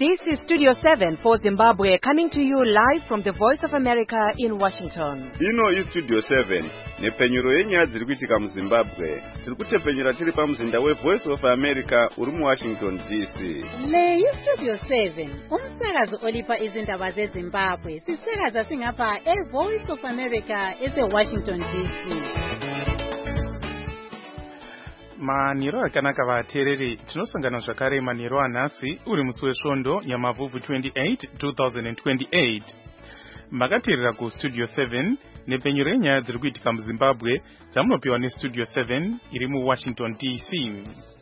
This is Studio 7 for Zimbabwe, coming to you live from the Voice of America in Washington. Ino is Studio 7, nepenyuro yenyaya dziri kuitika muZimbabwe. Tiri kutepenyura tiri pamuzinda weVoice of America uri muWashington DC. Le Studio 7, umsakazo olipa izindaba zeZimbabwe. Sisakaza singapha eVoice of America eseWashington DC. Maniro akanaka vateereri, tinosangana zvakare maniro anhasi uri musi wesvondo nyamavhuvhu 28 2028. Makateerera kustudio 7 nepenyuro yenyaya dziri kuitika muZimbabwe dzamunopiwa nestudio 7 iri muWashington DC.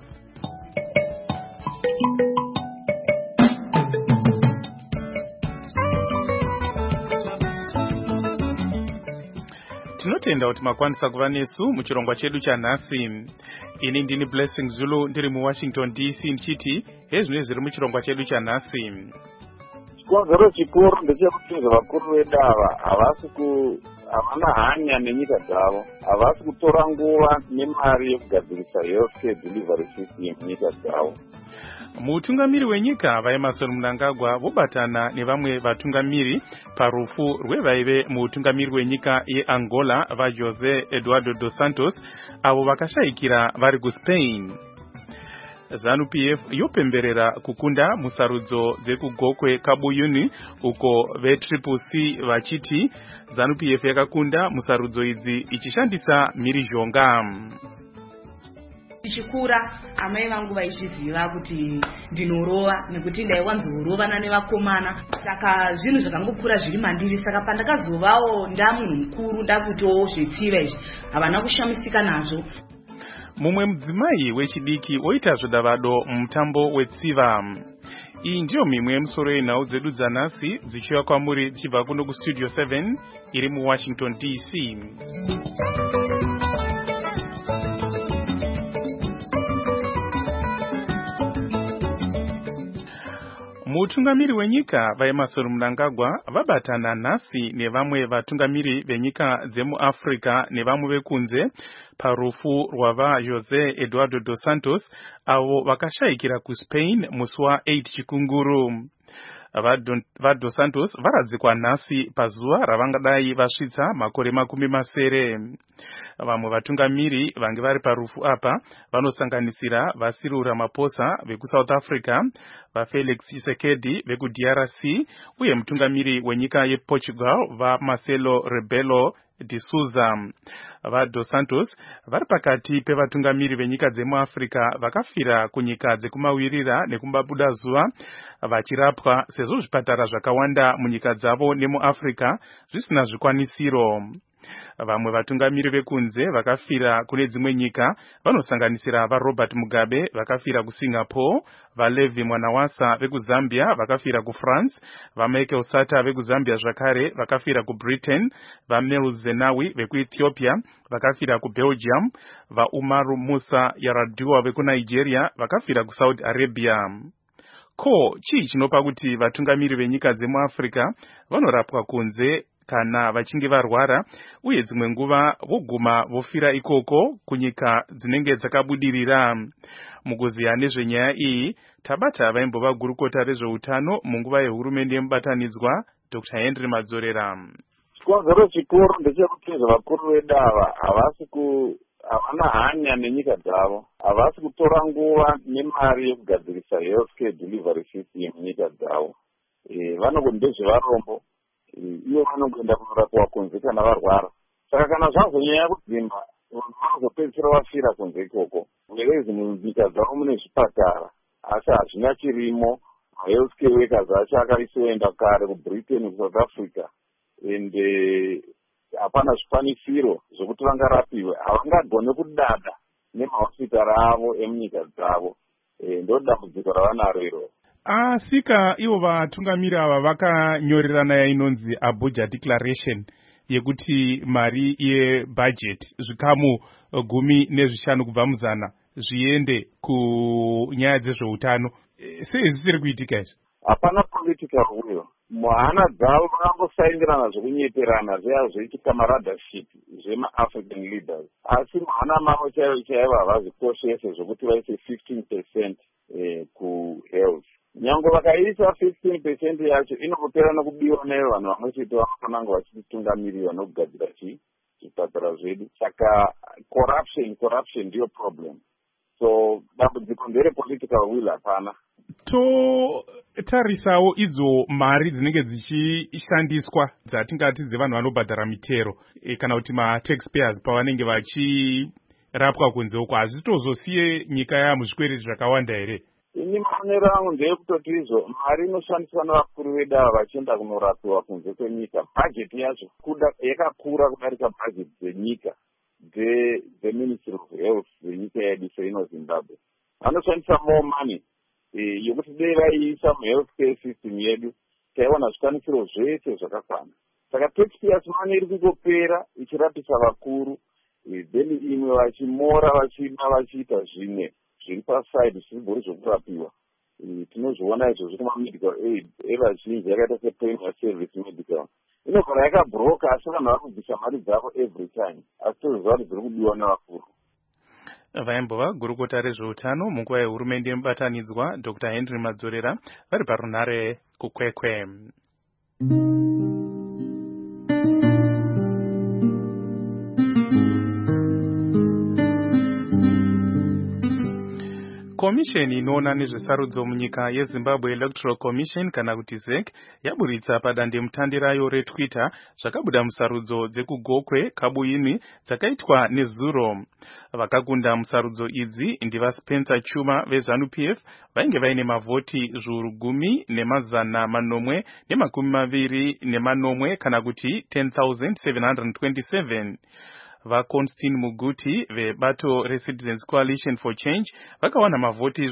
Tinotenda kuti makwanisa kuva nesu muchirongwa chedu chanhasi. Ini ndini Blessing Zulu ndiri muWashington DC nchiti hezvino zviri muchirongwa chedu chanhasi. Chikonzero chikuru ndechekuti vakuru vedu ava havana hanya nenyika dzavo, havasi kutora nguva nemari yekugadzirisa healthcare delivery system munyika dzavo. Mutungamiri wenyika vaEmmerson Mnangagwa vobatana nevamwe vatungamiri parufu rwevaive mutungamiri wenyika yeAngola vaJosé Eduardo dos Santos avo vakashayikira vari kuSpain. ZANU-PF yopemberera kukunda musarudzo dzekugokwe kabuyuni uko veCCC vachiti ZANU-PF yakakunda musarudzo idzi ichishandisa mhirizhonga. Ichikura amai vangu vaizviziva kuti ndinorova nekuti ndaiwanzorovana nevakomana, saka zvinhu zvakangokura zviri mandiri. Saka pandakazovawo ndamunhu mukuru ndakutowo zvetsiva izvi havana kushamisika nazvo. Mumwe mudzimai wechidiki oita zvodavado mumutambo wetsiva. Iyi ndiyo mimwe yemusoro yenhau dzedu dzanhasi dzichiuya kwamuri dzichibva kuno kustudio 7 iri muWashington DC. Mutungamiri wenyika vaEmmerson Mnangagwa vabatana nhasi nevamwe vatungamiri venyika dzemuAfrica nevamwe vekunze parufu rwava José Eduardo dos Santos avo vakashayikira kuSpain musi wa8 chikunguru. VaDos Santos varadzikwa nhasi pazuva ravangadai vasvitsa makore 70. Vamwe vatungamiri vange vari parufu apa vanosanganisira vaCyril Ramaphosa vekuSouth Africa, vaFelix Tshisekedi vekuDRC uye mutungamiri wenyika yePortugal vaMarcelo Rebelo de Sousa. VaDos Santos vari pakati pevatungamiri venyika dzemuAfrica vakafira kunyika dzekumawirira nekumbabuda zuva vachirapwa sezvo zvipatara zvakawanda munyika dzavo nemuAfrica zvisina zvikwanisiro. Vamwe vatungamiri vekunze vakafira kune dzimwe nyika vanosanganisira vaRobert Mugabe vakafira kuSingapore, vaLevi Mwanawasa vekuZambia vakafira kuFrance, vaMichael Sata vekuZambia zvakare vakafira kuBritain, vaMel Zenawi vekuEthiopia vakafira kuBelgium, vaUmaru Musa Yar'Adua vekuNigeria vakafira kuSaudi Arabia. Ko chii chinopa kuti vatungamiri venyika dzemuAfrica vanorapwa kunze kana vachinge varwara uye dzimwe nguva voguma vofira ikoko kunyika dzinenge dzakabudirira? Mukuziya nezvenyaya iyi tabata vaimbova gurukota rezveutano munguva yehurumende yemubatanidzwa Dr. Henry Madzorera. Chikonzero chikuru ndechekuti vakuru vedu ava havana hanya nenyika dzavo, havasi kutora nguva nemari yekugadzirisa healthcare delivery system munyika dzavo. Ndezvevarombo iyo vanongoenda kunorapwa kunze kana varwara. Saka kana zvazonyanya kudzimba vanozopedzisira vafira kunze ikoko. Ngerezi munyika dzavo mune zvipatara asi hazvina chirimo. Healthcare workers acho akaisoenda kare kuBritain kuSouth Africa ende hapana zvikwanisiro zvokuti vangarapiwe. Havangagone kudada nemahosipitari avo emunyika dzavo. Ndo dambudziko ravanaro iro. Asika ivo vatungamiri ava vakanyorerana yainonzi Abuja Declaration yekuti mari yebudget zvikamu 15 kubva muzana zviende kunyaya dzezveutano. Sei zvisiri kuitika izvi? Hapana political will. Muhana dzavo vakangosaindirana zvokunyeperana zviya zveiti camaradeership zvemaAfrican leaders. Asi muhana mavo chaivo havazvikoshese zvokuti vaise 15% kuhealth. nyange vakaisa 15% yacho inopera nokubiwa nevanhu vamwe chete vanofananga vachitungamirira nokugadzira zvipatara zvedu. Saka corruption ndiyo problem. So dambudziko nderepolitical will hapana. Totarisawo idzo mari dzinenge dzichishandiswa dzatingati dzevanhu vanobhadhara mitero kana kuti mataxpayers pavanenge vachirapwa kunze uko, hazvitozosiye nyika yamuzvikwereti zvakawanda here? Ini maonero angu ndeyekutoti izvo mari inoshandiswa nevakuru vedu ava vachienda kunorapiwa kunze kwenyika, bhajeti yacho yakakura kudarika bhajeti dzenyika dzeministry of health dzenyika yedu seino Zimbabwe. Vanoshandisa more money yokuti dei vaiisa muhealthcare system yedu taiwana zvikwanisiro zvese zvakakwana. Saka taxpayers money iri kungopera ichirapisa vakuru, then imwe vachimora vachiita zvimwe zviri paside zvisibori zvokurapiwa. Tinozviona izvozvo kuma-medical aid evazhinji yakaita sepremier service medical inogara yakabhuroka, asi vanhu vari kubvisa mari dzavo every time, asi toziva kuti dziri kudiwa nevakuru. Vaimbova gurukota rezveutano munguva yehurumende yemubatanidzwa Dr. Henry Madzorera vari parunare kukwekwe. Komisheni inoona nezvesarudzo munyika yeZimbabwe Electoral Commission kana kuti ZEC yaburitsa padandemutande rayo reTwitter zvakabuda musarudzo dzekugokwe Kabuyini dzakaitwa neZuro. Vakakunda musarudzo idzi ndiva Spencer Chuma veZANU-PF vainge vaine mavhoti 10,820 kana kuti 10,727. VaConstantine Muguti vebato reCitizens Coalition for Change vakawana mavhoti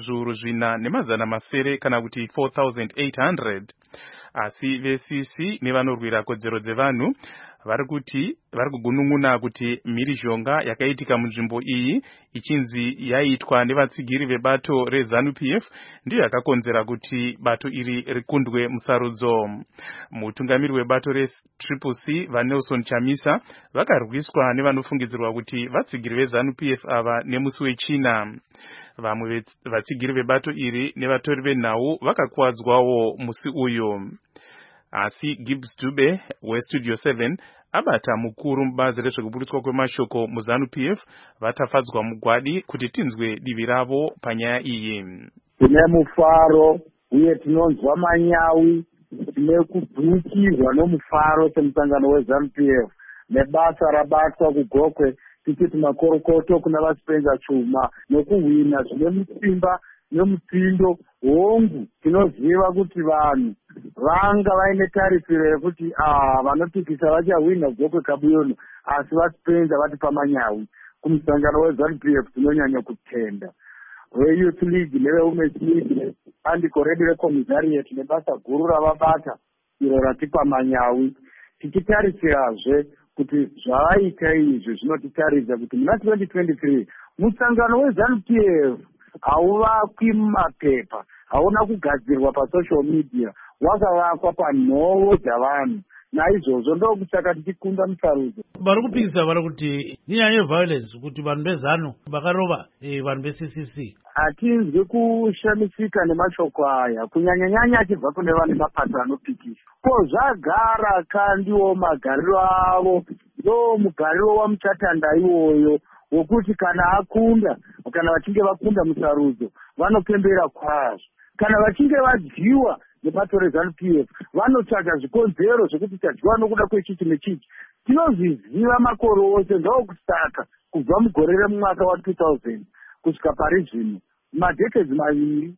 4,900 kana kuti 4,800. Asi veCC nevanorwira kodzero dzevanhu vari kugunun'una kuti mhirizhonga yakaitika munzvimbo iyi ichinzi yaitwa nevatsigiri vebato reZANU-PF ndiyo yakakonzera kuti bato iri rikundwe musarudzo. Mutungamiri webato reCCC vaNelson Chamisa vakarwiswa nevanofungidzirwa kuti vatsigiri veZANU-PF ava nemusi wechina. Vamwe vatsigiri vebato iri nevatori venhau vakakuwadzwawo musi uyu. Asi Gibbs Dube weStudio 7 abata mukuru mubazi rezvekuburitswa kwemashoko muZANU-PF vatafadzwa mugwadi kuti tinzwe divi ravo panyaya iyi. Tine mufaro uye tinonzwa manyawi, tine kubhukirwa nomufaro semusangano weZANU-PF nebasa rabatwa kugokwe tichiti makorokoto kuna vaSpencer Chuma nokuhwina zvine musimba nemutsindo hongu. Tinoziva kuti vanhu vanga vaine tarisiro yekuti vanotikisa vachahwina kugokwe Kabuyini, asi vaSpencer vati pamanyawi. Kumusangano weZANU-PF tinonyanya kutenda weYouth League neveWomen's League bandiko redu recommissariat nebasa guru ravabata iro ratipa manyawi, tichitarisirazve kuti zvavaita izvi zvinotitaridza kuti muna 2023 musangano weZANU-PF hauvakwi mumapepa, hauna kugadzirwa pasocial media, wakavakwa panhoo dzavanhu. Naizvozvo ndokusaka tichikunda musarudzo. Vari kupikisa vari kuti inyaya yeviolence kuti vanhu vezano vakarova vanhu veCCC. Hatinzwi kushamisika nemashoko aya kunyanyanyanya achibva kune vane mapato anopikisa. Ko zvagara kandiwo magariro avo ndo mugariro wamuchatanda iwoyo wokuti kana akunda, kana vachinge vakunda musarudzo vanopembera kwazvo. Kana vachinge vadyiwa nebato reZANU-PF vanotsvaga zvikonzero zvekuti tadyiwa nokuda kwechichi nechichi. Tinozviziva makore ose, ndokusaka kubva mugore remwaka wa2000 kusvika pari zvino madhekedzi maviri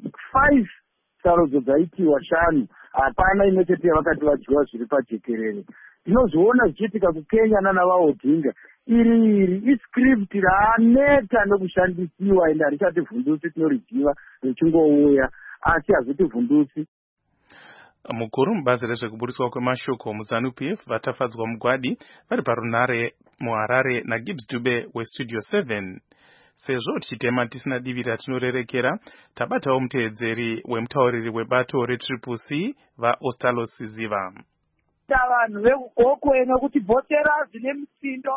5 sarudzo dzaitiwa 5, hapana imwe chete yavakati vadyiwa zviri pajekerere. Tinozviona zvichiitika kuKenya nana vaOdinga. Iri iscript raaneta nokushandisiwa ende harichati vhundusi tinoriziva richingouya, asi hazviti vhundusi. Mukuru mubazi rezvekuburitswa kwemashoko muZANU-PF vatafadzwa mugwadi vari parunare muHarare naGibbs Dube weStudio 7. Sezvo tichitema tisina divi ratinorerekera, tabatawo muteedzeri wemutauriri webato reCCC vaOstalos Ziva. Vanhu vekugokwe nokuti bhotera zvine mutsindo,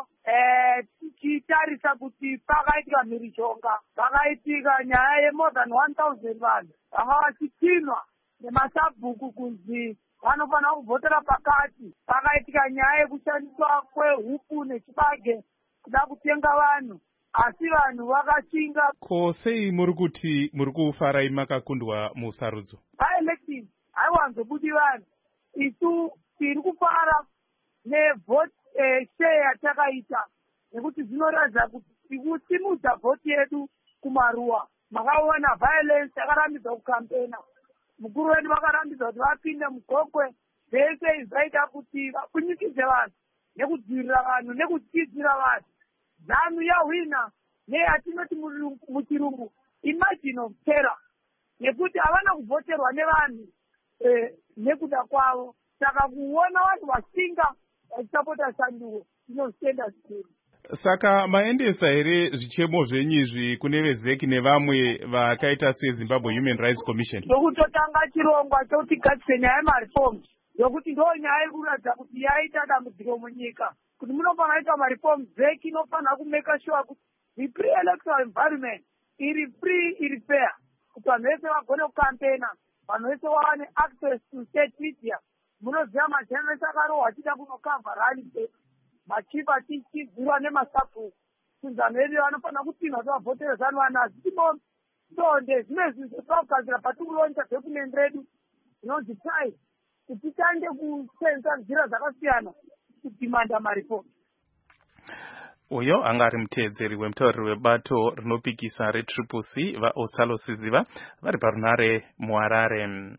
tichitarisa kuti pakaitika mhirizhonga, pakaitika nyaya ye more than 1,000 vanhu vachitinwa nemasabhuku kunzi vanofanira kuvhotera pakati. Pakaitika nyaya yekushandiswa kwehupu nechibage kuda kutenga vanhu, asi vanhu vakashinga. Ko sei muri kuti muri kufarai makakundwa musarudzo? Vaelection haiwanzobudi vanhu. Isu tiri kufara nevhoti share yatakaita nekuti zvinoratidza kuti kusimudza vhoti yedu kumaruwa. Makaona violence yakarambidza kukampena. Mukuru wedu vakarambidza kuti vapinde mugogwe. Zvese zvaita kuti vakunyikidze vanhu nekudzivirira vanhu nekutsidzira vanhu. ZANU yahwina neyatinoti muchirungu imagine of terror, nekuti havana kuvhoterwa nevanhu nekuda kwavo. Saka kuona vanhu vashinga vachisapota sanduko inostenda zvikuru. Saka maendesa here zvichemo zvenyu izvi kune vezeki nevamwe vakaita seZimbabwe Human Rights Commission? Ndokutotanga chirongwa chokuti gadzise nyaya yemareforms, ndokuti ndo nyaya ikuratidza kuti yaita dambudziko munyika, kuti munofanira kuita mareforms. Zeki inofanira kumeka sure kuti the pre-electoral environment iri free, iri fair, kuti vanhu vese vagone kukampena, vanhu vese vawane access to state media. Munoziva majournalist akarohwa achida kunokavha rally state, machief achidzirwa nemasabhuku, kuti vanhu vedu vanofanira kupinwa kuti vavhotere ZANU vanasi. Ndonde zvimwe zvinhu zvatakugadzira patikuloncha document redu rinonzi try kuti titange kusenza nzira dzakasiyana kudhimanda marifomu. Uyo angari muteedzeri wemutauriri webato rinopikisa reTCC vaOsalo Siziva vari parunare muHarare.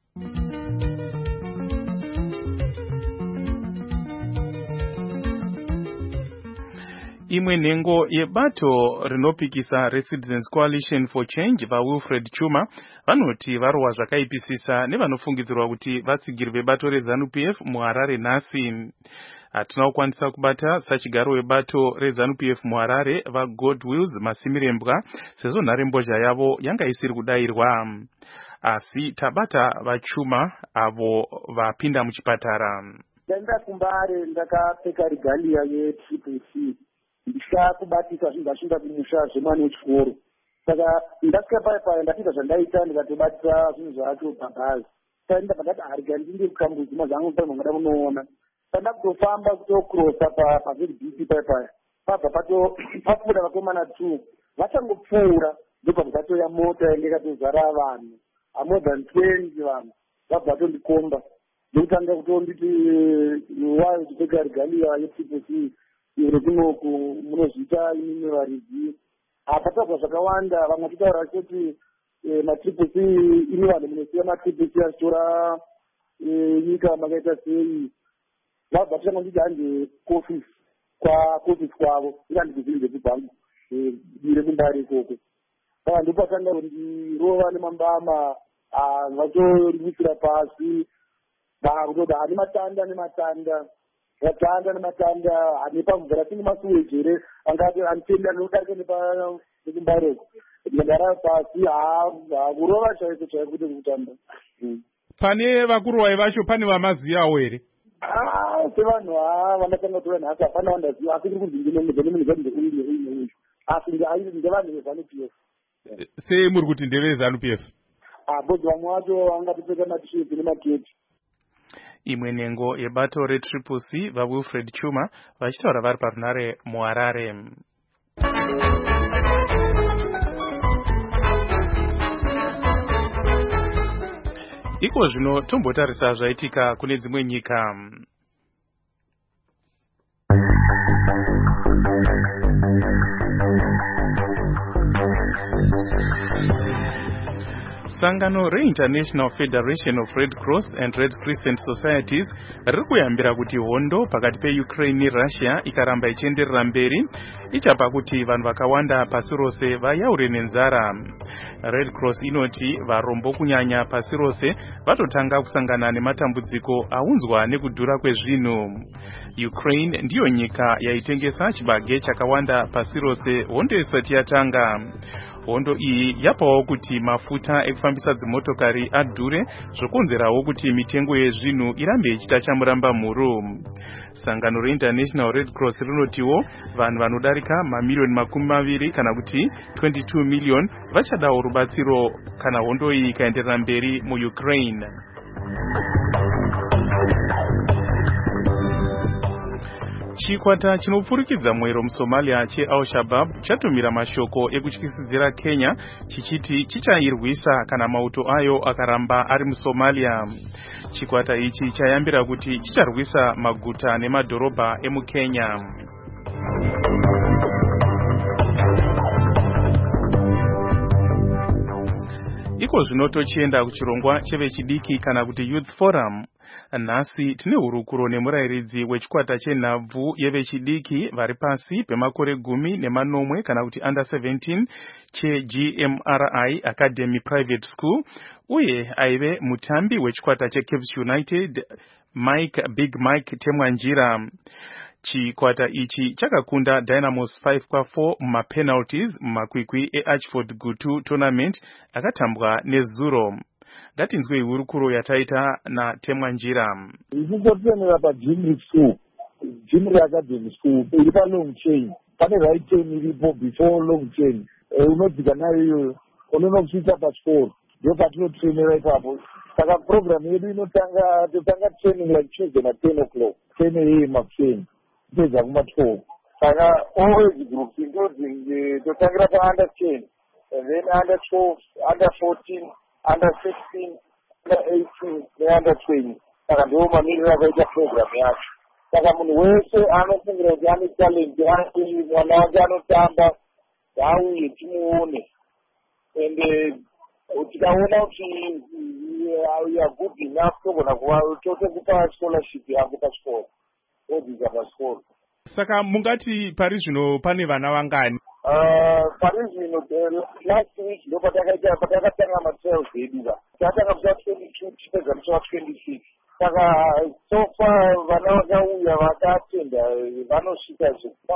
Imwe nhengo yebato rinopikisa reCitizens Coalition for Change vaWilfred Chuma vanoti varohwa zvakaipisisa nevanofungidzirwa kuti vatsigiri vebato reZANU-PF muHarare nhasi. Hatina kukwanisa kubata sachigaro webato reZANU-PF muHarare vaGodwills Masimirembwa sezvo nharembozha yavo yanga isiri kudayirwa. Asi tabata vaChuma avo vapinda muchipatara. Ndaenda kuMbare ndakapfeka regalia yeTCC. Ndichakubatisa zvinhu zvashinda kumusha zvemwana wechikoro. Saka ndasvika paya ndapinda zvandaita ndikatobatisa zvinhu zvacho pabhazi. Taenda pakati harigari ndiri kukambuzi mazangu pamangada kunoona. Tanda kutofamba kutokrosa paVDP paya. Pabva pafuda vakomana 2 vachangopfuura ndopabvato yamota ingekatozara vanhu more than 20 vanhu vabva tondikomba ndokutanga kutonditi why uchipfeka regalia yeTCC iro kunoku munozviita imwe varidzi apatagwa zvakawanda. Vamwe vachitaura kuti maTCC ine vanhu munosiya maTCC achitora nyika makaita sei. Vabva tanga nditi hande kuofisi kwavo irandikuzvinhu zvekubhangu dire kuMbare ikoko. Saka ndopatanga kundirova nemambama vachorimukira pasi kutoda hane matanda hane pamvura tine masuweji here angati anitenda nodarika nekumbareko ndagara pasi kurova chaiko kuti kutamba. Pane vakurovai vacho pane vamaziyawo here? Sevanhu vanatanga kutora nhasi hapana vandaziva, asi kuri kunzi ndemene asi ndevanhu veZANU-PF. Sei muri kuti ndeveZANU-PF? Bodzi vamwe vacho vangatipfeka matisheti nemaketi. Imwe nhengo yebato reTCC vaWilfred Chuma vachitaura vari parunare muHarare. Iko zvino tombotarisa zvaitika kune dzimwe nyika. Sangano reInternational Federation of Red Cross and Red Crescent Societies riri kuyambira kuti hondo pakati peUkraine neRussia ikaramba ichienderera mberi ichapa kuti vanhu vakawanda pasi rose vayaure nenzara. Red Cross inoti varombo kunyanya pasi rose vatotanga kusangana nematambudziko aunzwa nekudhura kwezvinhu. Ukraine ndiyo nyika yaitengesa chibage chakawanda pasi rose hondo isati yatanga. Hondo iyi yapawo kuti mafuta ekufambisa dzimotokari adhure zvokonzerawo kuti mitengo yezvinhu irambe ichita chamuramba mhuru. Sangano reInternational Red Cross rinotiwo vanhu vanodarika mamiliyoni 20 kana kuti 22 million vachadawo rubatsiro kana hondo iyi ikaenderera mberi muUkraine. Chikwata chinopfurikidza mwero muSomalia cheAl-Shabaab chatumira mashoko ekutyisidzira Kenya chichiti chichairwisa kana mauto ayo akaramba ari muSomalia. Chikwata ichi chayambira kuti chicharwisa maguta nemadhorobha emuKenya. Iko zvino tochienda kuchirongwa chevechidiki kana kuti Youth Forum. Nhasi tine hurukuro nemurairidzi wechikwata chenhabvu yevechidiki vari pasi pemakore 18 kana kuti under 17 cheGMRI Academy Private School uye aive mutambi wechikwata cheCaps United Big Mike Temwanjira. Chikwata ichi chakakunda Dynamos 5-4 mumapenalties mumakwikwi eAchford Gutu Tournament akatambwa neZuro. Ngatinzwe hurukuro yataita naTemwanjira. Ichizotenera paJimri School, Jimri Academy School, iri paLong Chain. Pane right chain iripo before Long Chain. Unodzika nayo iyoyo, unoona kuchiita pa4. Ndio patinotrainera ipapo. Saka program yedu totanga training like Tuesday na 10 o'clock. 10 a.m. makusheni. Kupedza kuma12. Saka always groups including totangira pa under 10, and then under 12, under 14, under 16, under 18, under 20. Saka ndiwo mamiriro akaita program yacho. Saka munhu wese anofungira kuti ane talent yake, mwana wake anotamba, ngauye timuone. And tikaona kuti you are good enough togona kupa scholarship yako pachikoro. Odzidzisa pachikoro. Saka mungati pari zvino pane vana vangani? Pari zvino last week ndo patakatanga ma-trials edu. Tatanga kuva 22 tipedza kuva 26. Saka so far vana vakauya vakatenda vanosvika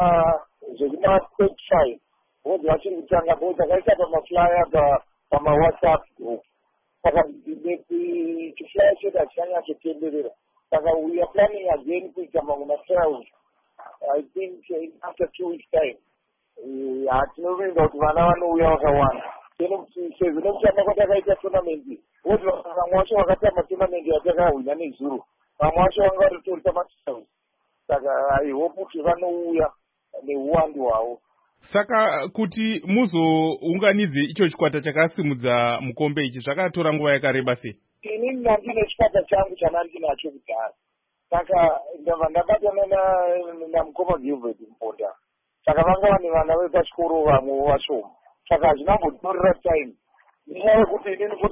zvekuma-35. Voti vachiri kutanga bo takaisa pamaflyer pama-WhatsApp group. Saka chiflyer chedu hachichanyachotenderera. Saka we are planning again kuita mamwe ma-trials. I think after 2 weeks time. Tinovinga kuti vana vanouya vakawanda. Sezvinokushanda kwatakaita tournament. Voti vamwe vacho vakatamba tournament yatakahwina neZuro. Vamwe vacho vanga varitori pama-trials. Saka I hope kuti vanouya neuwandu hwavo. Saka kuti muzounganidze icho chikwata chakasimudza mukombe ichi zvakatora nguva yakareba sei? Inini ndine chikwata changu chanandinacho kudhara. Saka ndabatana namukoma Gilbert Mponda. Saka vanga vane vana vepachikoro vamwe vashoma. Saka hazvinambotorera time. Nyaya yekuti inini kuti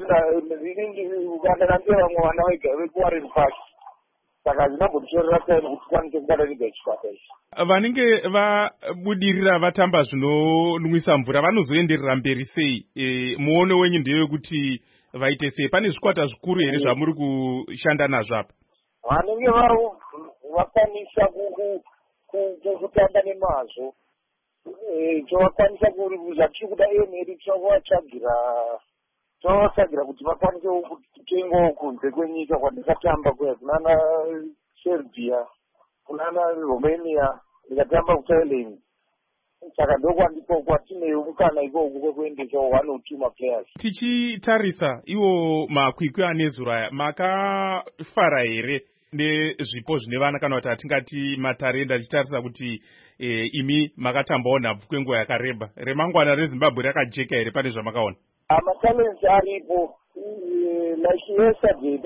ndandira vamwe vana vekuWarren Park. Saka hazvinambotorera time kuti kwanise kubatanidza chikwata ichi. Vanenge vabudirira vatamba zvinonwisa mvura vanozoenderera mberi sei? Muono wenyu ndeyekuti vaite sei? Pane zvikwata zvikuru here zvamuri kushanda nazvo apa? Vanenge vakwanisa kutamba nemazvo. Tovakwanisa zvatiri kuda emeri tovatsvagira kuti vakwanise kutengawo kunze kwenyika kwandikatamba kuya kunana Serbia, kunana Romania, ndikatamba kuThailand. Saka ndokwandiko kwatineyo mukana ikoko kwekuendesa 1 or 2 maplayers. Tichitarisa iwo makwikwi aneZuro aya, makafara here nezvipo zvine vana kana kuti atingati matarenda, tichitarisa kuti imi makatambawo nhabvu kwenguva yakareba. Remangwana reZimbabwe rakajeka here? Pane zvamakaona? Matalents aripo, like yesterday,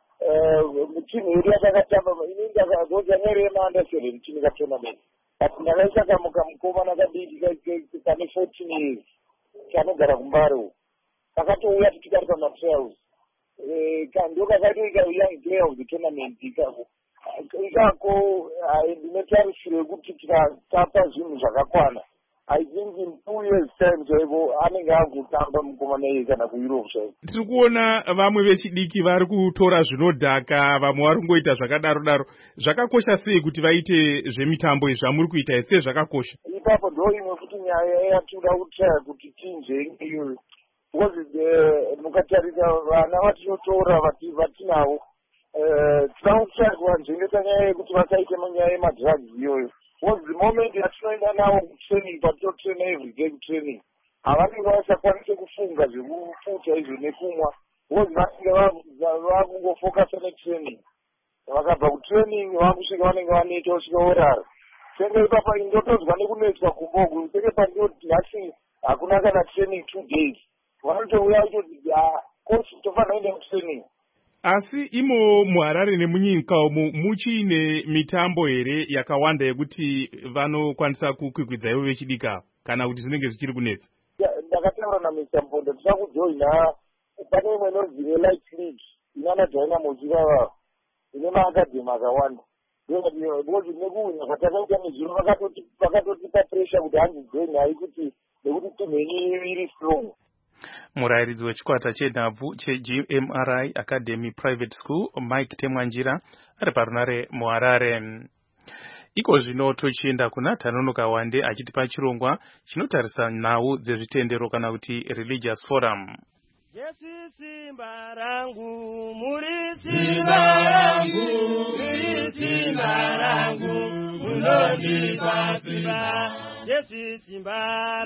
timu yedu yatakatamba, inini ndakazoja nerema under 17 katournament. But ndakaisa kamukomana kadiki kane 14 years kanogara kuMbare. Kakatouya tikari pama-trials. Ndokakaitoika young player of the tournament ikako. Ikako ndinotarisire kuti tikatapa zvinhu zvakakwana. I think in 2 years time chaivo anenge akutamba mukomana iye kana kuEurope chaivo. Tiri kuona vamwe vechidiki vari kutora zvinodhaka, vamwe vari kungoita zvakadaro. Zvakakosha sei kuti vaite zvemitambo izvi zvamuri kuita sei zvakakosha? Ipapo ndo imwe kuti nyaya yatinoda kutraya kuti tinje iyoyo. Because mukatarisa vana vatinotora vatinavo tinotsvagwa nzvingeta nyaya yekuti vasaite nyaya yemadrugs iyoyo. Was the moment yatinoenda navo kutraining, patinotraina everyday kutraining, havanenge vasakwanise kufunga zvekufuta izvo nekumwa, because vanenge vakungofocusa netraining. Vakabva kutraining vakusvika vanenge vaneta kusvika orara. Senge ipapa indotozwa nekunetswa kumbogu, senge pandoti nhasi hakuna kana training 2 days. Vanotouya vachoti coach tofanira kuenda kutraining. Asi imo muHarare nemunyika umu muchine mitambo here yakawanda yekuti vanokwanisa kukwikwidza ivo vechidika kana kuti zvinenge zvichiri kunetsa? Ndakataura naMr. Mpondo tisa kujoina pane imwe inonzi Light League inana Dynamo chivava ine maakadhemi akawanda. Because nekuwina kwatakaita nezviro vakatotipa pressure kuti handijoina haikuti nekuti timu yenyu iri strong. Murairidzi wechikwata chenhabvu cheGMRI Academy Private School Mike Temwanjira ari parunare muHarare. Iko zvino tochienda kuna Tanonoka Wande achitipa chirongwa chinotarisa nhau dzezvitendero kana kuti religious forum. Jesu simba rangu, muri simba rangu, muri simba rangu, munondipa simba. Jesu simba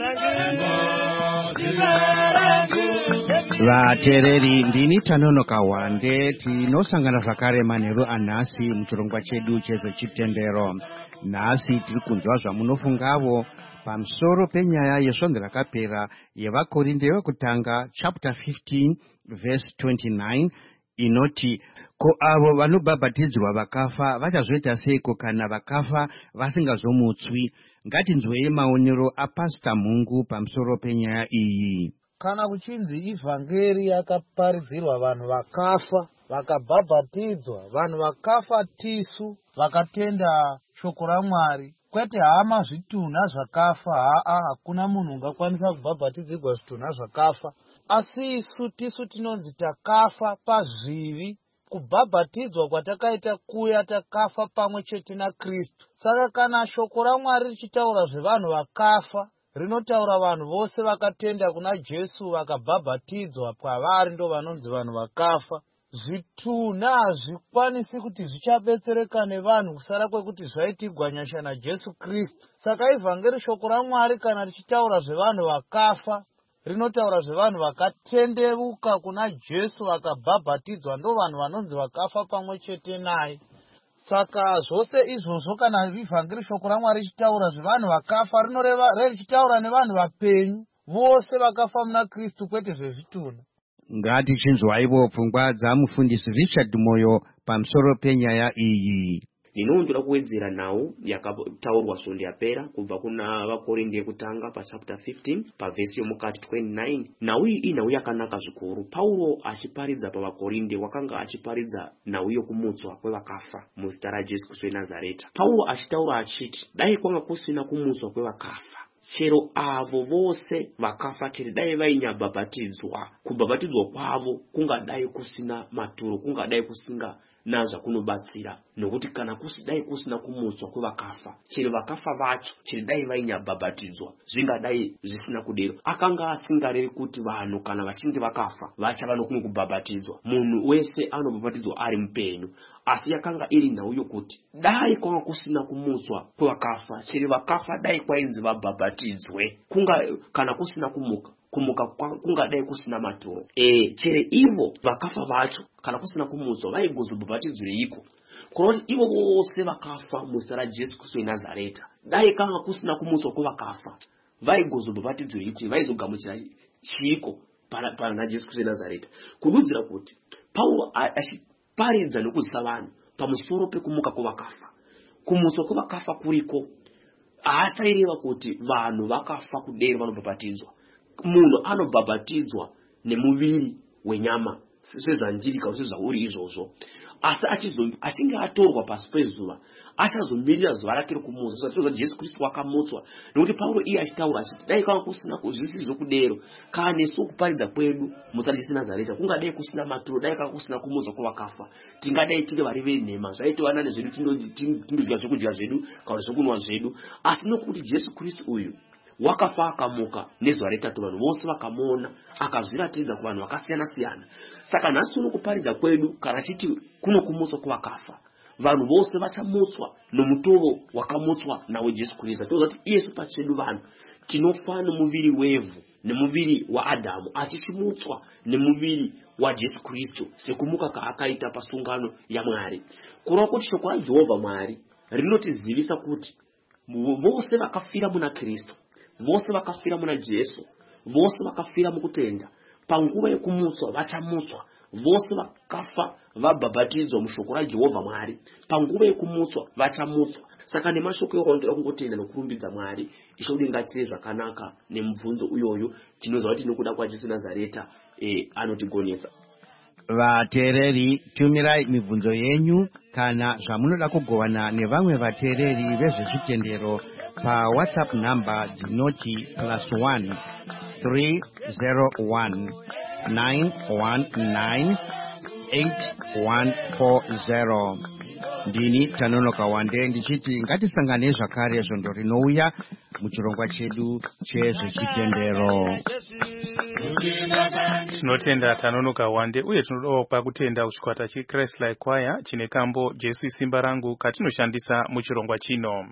rangu, simba rangu. Vatereri, ndini Tanonoka Wande, tinosangana zvakare manheru anhasi muchirongwa chedu chezvechitendero. Nhasi tiri kunzwa zvamunofungavo pamusoro penyaya yesvondo rakapera yevakorinde vekutanga chapter 15 verse 29 inoti, ko avo vanobhabhatidzwa vakafa vachazoita seiko kana vakafa vasingazomutswi? Ngatinzwei maonero aPastor Mungu pamusoro penyaya iyi. Kana kuchinzi ivhangeri yakaparidzirwa vanhu vakafa vakabhabhatidzwa, vanhu vakafa tisu vakatenda shoko raMwari, kwete hama zvitunha zvakafa. Hakuna munhu ungakwanisa kubhabhatidzirwa zvitunha zvakafa, asi tisu tinonzi takafa pazvivi. Kubhabhatidzwa kwatakaita kuya takafa pamwe chete naKristu. Saka kana shoko raMwari richitaura zvevanhu vakafa, rinotaura vanhu vose vakatenda kuna Jesu vakabhabhatidzwa kwavari ndo vanonzi vanhu vakafa. Zvitunha hazvikwanisi kuti zvichabetsereka nevanhu kusara kwekuti zvaitigwa nyasha naJesu Kristu. Saka ivhangeri shoko raMwari kana richitaura zvevanhu vakafa, rinotaura zvevanhu vakatendeuka kuna Jesu vakabhabhatidzwa ndo vanhu vanonzi vakafa pamwe chete naye. Saka zvose izvozvo kana ivhangeri shoko raMwari richitaura zvevanhu vakafa, rinoreva richitaura nevanhu vapenyu vose vakafa muna Kristu, kwete zvezvitunha. Ngatichinzwaivo pfungwa dzamufundisi Richard Moyo pamusoro penyaya iyi. Ndinoda kuwedzera nhau yakataurwa svondo yapera kubva kuna vakorinde yekutanga pachapter 15 pavhesi yomukati 29. Nhau iyi inhau yakanaka zvikuru. Paulo achiparidza pavakorinde wakanga achiparidza nhau yokumutswa kwevakafa muzita raJesu Kristu weNazareta. Paulo achitaura achiti, dai kwanga kusina kumutswa kwevakafa, chero avo vose vakafa chero dai vainyabhabhatidzwa, kubhabhatidzwa kwavo kungadai kusina maturo, kungadai kusinga nazvakunobatsira, nokuti kana dai kusina kumutswa kwevakafa, chero vakafa vacho chero dai vainyabhabhatidzwa zvingadai zvisina kudero. Akanga asingarevi kuti vanhu kana vachinge vakafa vachava nokumwe kubhabhatidzwa. Munhu wese anobhabhatidzwa ari mupenyu, asi yakanga iri nhau yokuti dai kwanga kusina kumutswa kwevakafa, chero vakafa dai kwainzi vabhabhatidzwe, kana kusina kumuka kungadai kusina maturo. Chero ivo vakafa vacho kana kusina kumutswa vaigozobhabhatidzweiko? Kunoti ivo vose vakafa muzita raJesu Kristu weNazareta, dai kanga kusina kumutswa kwevakafa vaigozobhabhatidzweiko? Vaizogamuchira chiko pana Jesu Kristu weNazareta? Kududzira kuti Paulo achiparidza nokuzisa vanhu pamusoro pekumuka kwevakafa. Kumutswa kwevakafa kuriko, haasaireva kuti vanhu vakafa kudero vanobhabhatidzwa. Munhu anobhabhatidzwa nemuviri wenyama sezvandirika sezvauri izvozvo, asi achinge atorwa pasi pezuva achazomirira zuva rake rokumutswa. Saka Jesu Kristu wakamutswa, nokuti Paulo iye achitaura achiti dai kwanga kusina zvisizvo kudero, kana nesu kuparidza kwedu muzita raJesu Nazareta kungadai kusina maturo, dai kwanga kusina kumutswa kwevakafa, tingadai tiri vari venhema, zvaitowanane zvedu tindodya zvokudya zvedu kana zvokunwa zvedu. Asi nokuti Jesu Kristu uyu wakafa akamuka nezuva retatu vanhu vose vakamona akazviratidza kuvanhu vakasiyana siyana. Saka nhasi uno kuparidza kwedu kana chiti kuno kumutswa kwavakafa vanhu vose vachamutswa nomutoro wakamutswa nawe Jesu Kristu. Toza kuti iyesu pachedu vanhu tinofa nemuviri wevhu nemuviri waAdhamu asi chimutswa nemuviri waJesu Kristu sekumuka kaakaita pasungano yaMwari. Kureva kuti shoko raJehovha Mwari rinotizivisa kuti vose vakafira muna Kristu, vose vakafira muna Jesu, vose vakafira mukutenda panguva yekumutswa vachamutswa, vose vakafa vabhabhatidzwa mushoko raJehovha Mwari panguva yekumutswa vachamutswa. Saka nemashoko eondera kungotenda nokurumbidza Mwari ishodi ngatire zvakanaka nemubvunzo uyoyo tinoziva kuti nokuda kwaJesu Nazareta anotigonetsa. Vateereri, tumirai mibvunzo yenyu kana zvamunoda kugovana nevamwe vateereri vezvezvitendero pa WhatsApp namba dzinoti +1 301 919 8140. Ndini Tanonoka Wande ndichiti ngatisangane zvakare zvondo rinouya muchirongwa chedu chezvechitendero. Tinotenda Tanonoka Wande uye tinodawo pakutenda chikwata cheChrist-like Choir chine kambo Jesu Simba Rangu katinoshandisa muchirongwa chino.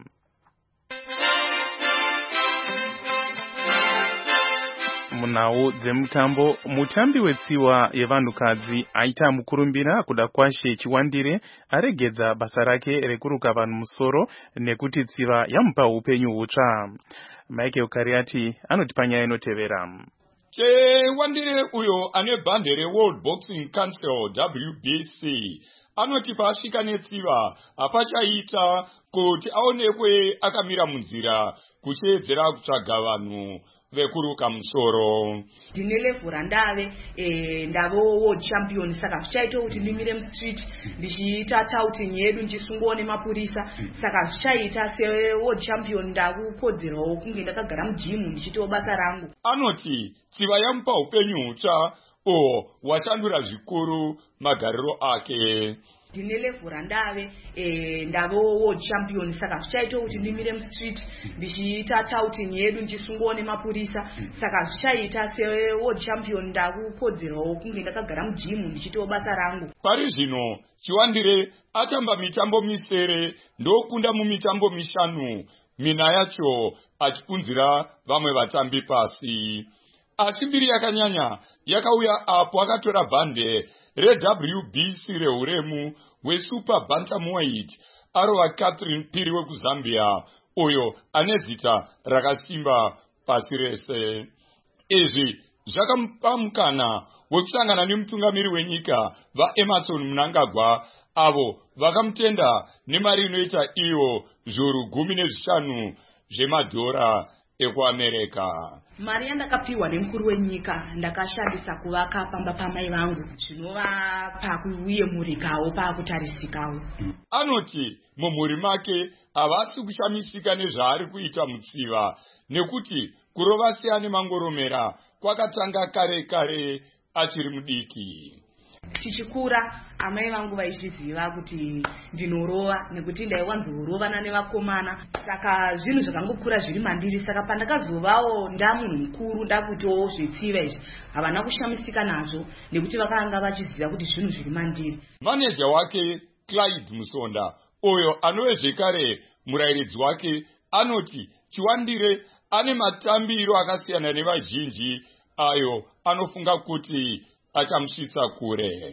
Munau dzemutambo, mutambi wetsiwa yevanhukadzi aita mukurumbira kuda kwashe Chiwandire aregedza basa rake rekuruka vanhu musoro nekuti tsiva yamupa upenyu hutsva. Michael Kariati anoti panyaya inotevera. Chiwandire uyo ane bhande reWorld Boxing Council WBC anoti paasvika netsiva apachaita kuti aonekwe akamira munzira kuchedzera kutsvaga vanhu vekuruka musoro. Ndine level randave ndavo world champion saka zvichaita kuti ndimire mustreet ndichiita touting yedu ndichisungwa nemapurisa saka zvichaita se world champion ndakukodzerawo kunge ndakagara mujim ndichitawo basa rangu. Anoti tsiva yamupa upenyu hutsva washandura zvikuru magariro ake. Ndine level randave ndavo world champion saka zvichaita kuti ndimire mustreet ndichiita touting yedu ndichisungwa nemapurisa saka zvichaita se world champion ndakukodzerawo kunge ndakagara mujim ndichitawo basa rangu. Pari zvino Chiwandire atamba mitambo misere ndokunda mumitambo mishanu, mina yacho achipunzira vamwe vatambi pasi. Asi mbiri yakanyanya yakauya apo akatora bhande reWBC rehuremu weSuper Bantamweight arova Catherine Piri wekuZambia uyo ane zita rakasimba pasi rese. Izvi zvakamupa mukana wekusangana nemutungamiri wenyika vaEmerson Mnangagwa avo vakamutenda nemari inoita iyo $15,000 zvemadhora ekuAmerika. Mari yandakapiwa nemukuru wenyika ndakashandisa kuvaka pamba pamai vangu zvinova pakuyemurikawo pakutarisikawo. Anoti mumhuri make havasi kushamisika nezvaari kuita mutsiva nekuti kurova seane mangoromera kwakatanga kare kare achiri mudiki. Tichikura amai vangu vaizviziva kuti ndinorova nekuti ndaiwanzorovana nevakomana saka zvinhu zvakangokura zviri mandiri saka pandakazovawo ndamunhu mukuru ndakuitawo zvetsiva izvi havana kushamisika nazvo nekuti vakanga vachiziva kuti zvinhu zviri mandiri. Maneja wake Clyde Musonda uyo anove zvekare murayiridzi wake anoti Chiwandire ane matambiro akasiyana nevazhinji ayo anofunga kuti achamusvitsa kure.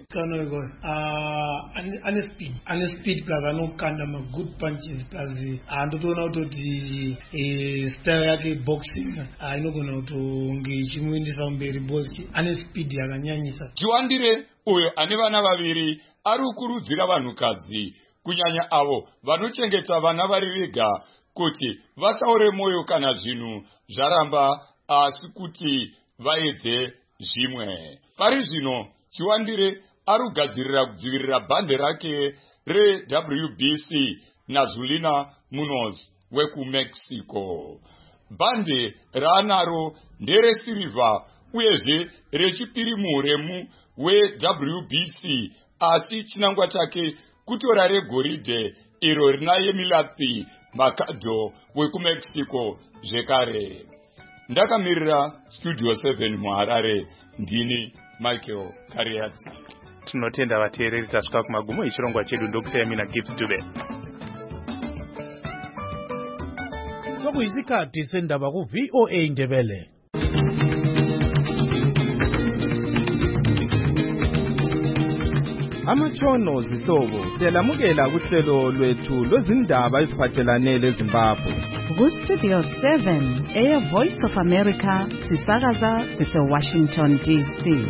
Ane speed plus anokanda ma good punches plus andotoona kuti style yake boxing inogona kutonge ichimuendesa mberi bosi ane speed yakanyanyisa. Chiwandire uyo ane vana vaviri ari kukurudzira vanhukadzi kunyanya avo vanochengeta vana vari vega kuti vasaure moyo kana zvinhu zvaramba asi kuti vaedze zvimwe. Pari zvino Chiwandire ari kugadzirira kudzivirira bhande rake reWBC naZulina Munoz wekuMexico. Bhande raanaro nderesirivha uyezve rechipiri muhuremu weWBC asi chinangwa chake kutora regoridhe iro rina Yemilathi Mercado wekuMexico zvekare. ndakamirira studio 7 muHarare ndini Michael Kariatsi. Tinotenda vateereri tasvika kumagumo echirongwa chedu ndokusaya mina Gibbs Dube. Sokuyisikhathi sendaba ku VOA Ndebele. Amatshono zihlobo siyalamukela kuhlelo lwethu lwezindaba eziphathelane leZimbabwe. Ku-Studio 7 Air Voice of America sisakaza sise-Washington DC.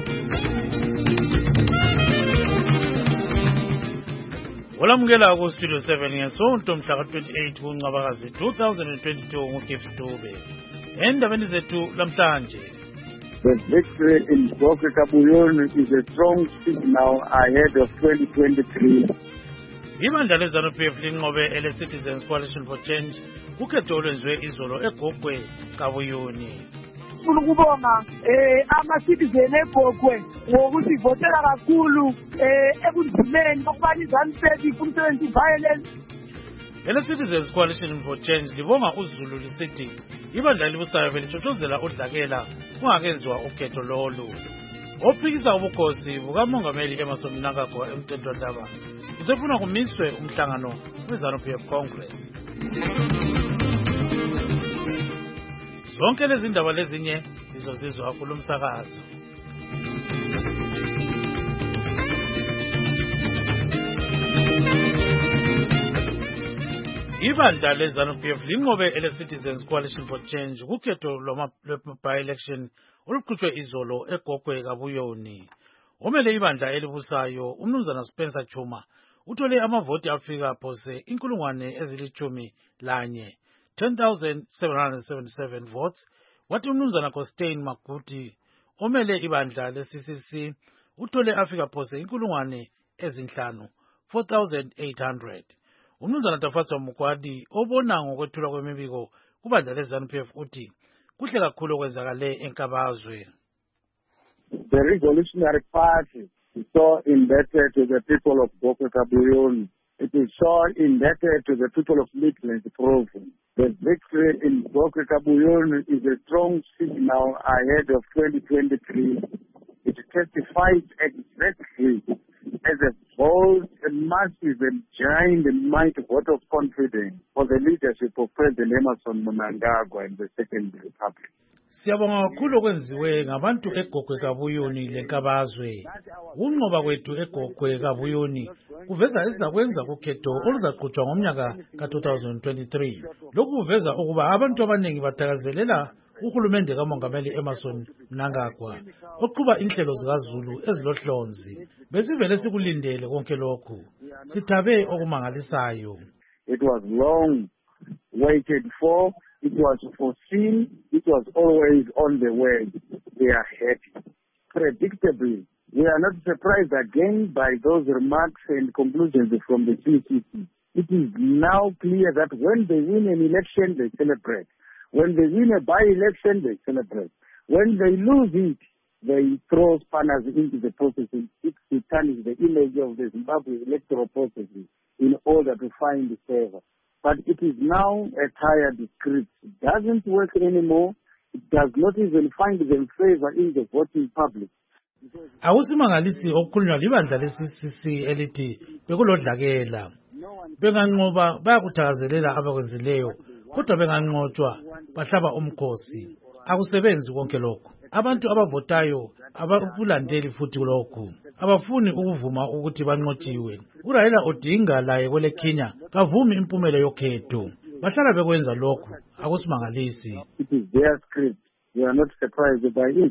Olamukela ku-Studio 7 ngesonto mhla ka-28 kuNcwabakazi 2022 nguGibbs Dube. Endabeni zethu lamhlanje. The victory in Gokwe Kabuyuni is a strong signal ahead of 2023. Ibandla leZANU-PF linqobe ele-Citizens Coalition for Change kukhetho olwenziwe izolo eGokwe Kabuyuni. Sifuna ukubonga ama-citizen eGokwe ngokuthi votela kakhulu ekunzimeni okubani ZANU-PF ifuna violence. Ele-Citizens Coalition for Change libonga uZulu lisithi ibandla libusayo belitshotshozelwa udlakela kungakenziwa ukhetho lolu. Ophikisa ubukhosi bukamongameli Emmerson Mnangagwa eMthethwandaba usefuna kumiswe umhlangano weZANU-PF Congress. Zonke lezi ndaba lezinye izozizwa kulomsakazo. Ibandla leZANU-PF linqobe ele-Citizens Coalition for Change kukhetho lwe-by-election oluqhutshwe izolo eGokwe Kabuyuni. Omele ibandla elibusayo umnumzana Spencer Chuma uthole amavoti afika phose 10,777 votes, wathi umnumzana Costain Maguti omele ibandla le-CCC uthole afika phose 4,800. Umnumzana Tafaswa Mukwadi obona ngokwethulwa kwemibiko kubandla leZANU-PF uthi kuhle kakhulu okwenzakale enkabazwe. The Revolutionary Party is so indebted to the people of Gokwe Kabuyuni. It is so indebted to the people of Midland Province. The victory in Gokwe Kabuyuni is a strong signal ahead of 2023. It testifies exactly as a bold, a massive and giant and mighty vote of confidence for the leadership of President Emmerson Mnangagwa in the Second Republic. Siyabonga kakhulu okwenziwe ngabantu eGokwe Kabuyuni lenkabazwe. Unqoba kwethu eGokwe Kabuyuni kuveza ezakwenza kukhetho oluzaqhutshwa ngomnyaka ka-2023. Lokhu kuveza ukuba abantu abaningi bathakazelela uhulumende kamongameli Emmerson Mnangagwa oqhuba inhlelo zikaZulu ezilohlonzi. Besivele sikulindele konke lokhu. Sithabe okumangalisayo. It was long waited for. It was foreseen. It was always on the way. We are happy. Predictably, we are not surprised again by those remarks and conclusions from the CCC. It is now clear that when they win an election, they celebrate. When they win a by-election, they celebrate. When they lose it, they throw spanners into the processes. It tarnishes the image of the Zimbabwe electoral processes in order to find favor. But it is now a tired script. It doesn't work anymore. It does not even find them favor in the voting public. Awusimangalisi okukhulunywa libandla le-CCC elithi bekulodlakela. Benganqoba bayakuthakazelela abakwenzileyo, kodwa benganqotshwa bahlaba umkhosi. Akusebenzi konke lokhu. Abantu abavotayo abakulandeli futhi lokhu. Abafuni ukuvuma ukuthi banqotshiwe. uRaila Odinga laye kwele Kenya kavumi impumela yokhetho. Bahlala bekwenza lokhu. Akusimangalisi. It is their script. We are not surprised by it.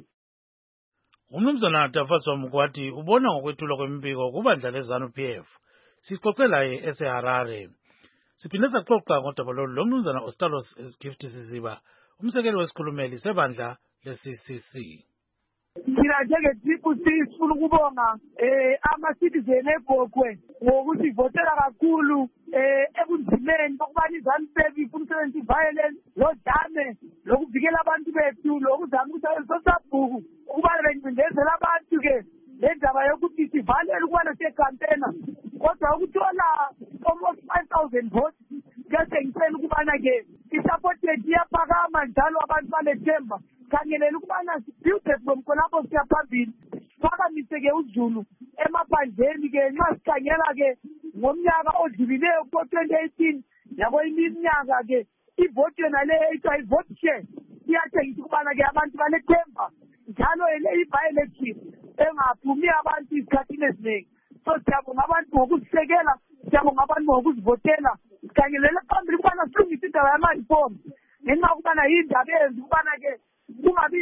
Umnumzana Tafaswa Mukwadi ubona ngokwethulwa kwemibiko kubandla leZANU-PF. Sixoxe laye eseHarare. Siphinde saxoxa ngodaba lolu lomnumzana Ostalos Gift Siziba, umsekeli wesikhulumeli sebandla le-CCC. Thina njenge-DPC sifuna ukubonga ama-citizen eGokwe ngokuthi votela kakhulu ekunzimeni okubani ZANU-PF ifuna violence lodame lokuvikela abantu bethu lokuzama ukuthi sosabhuku ukubana bencindezela abantu-ke le ndaba yokuthi sivalele ukubana secampaigner kodwa ukuthola almost 5,000 votes kuyatshengisela ukubana-ke isupported iyaphakama njalo abantu balethemba khangelela ukubana sibhilde bomkhonapho siya phambili phakamise-ke uZulu emaphandleni-ke nxa sikhangela-ke ngomnyaka odlulileyo ko-2018 yabo iminyaka-ke ivoti yona leyo ethiwa i-vote share iyatshengisa ukubana-ke abantu balethemba njalo i-by-election engaphumi abantu isikhathini eziningi. So siyabonga abantu ngokusisekela, siyabonga abantu ngokuzivotela, sikhangelele phambili ukubana silungise indaba yama-reform ngenxa ukubana yindaba eyenza ukubana-ke kungabi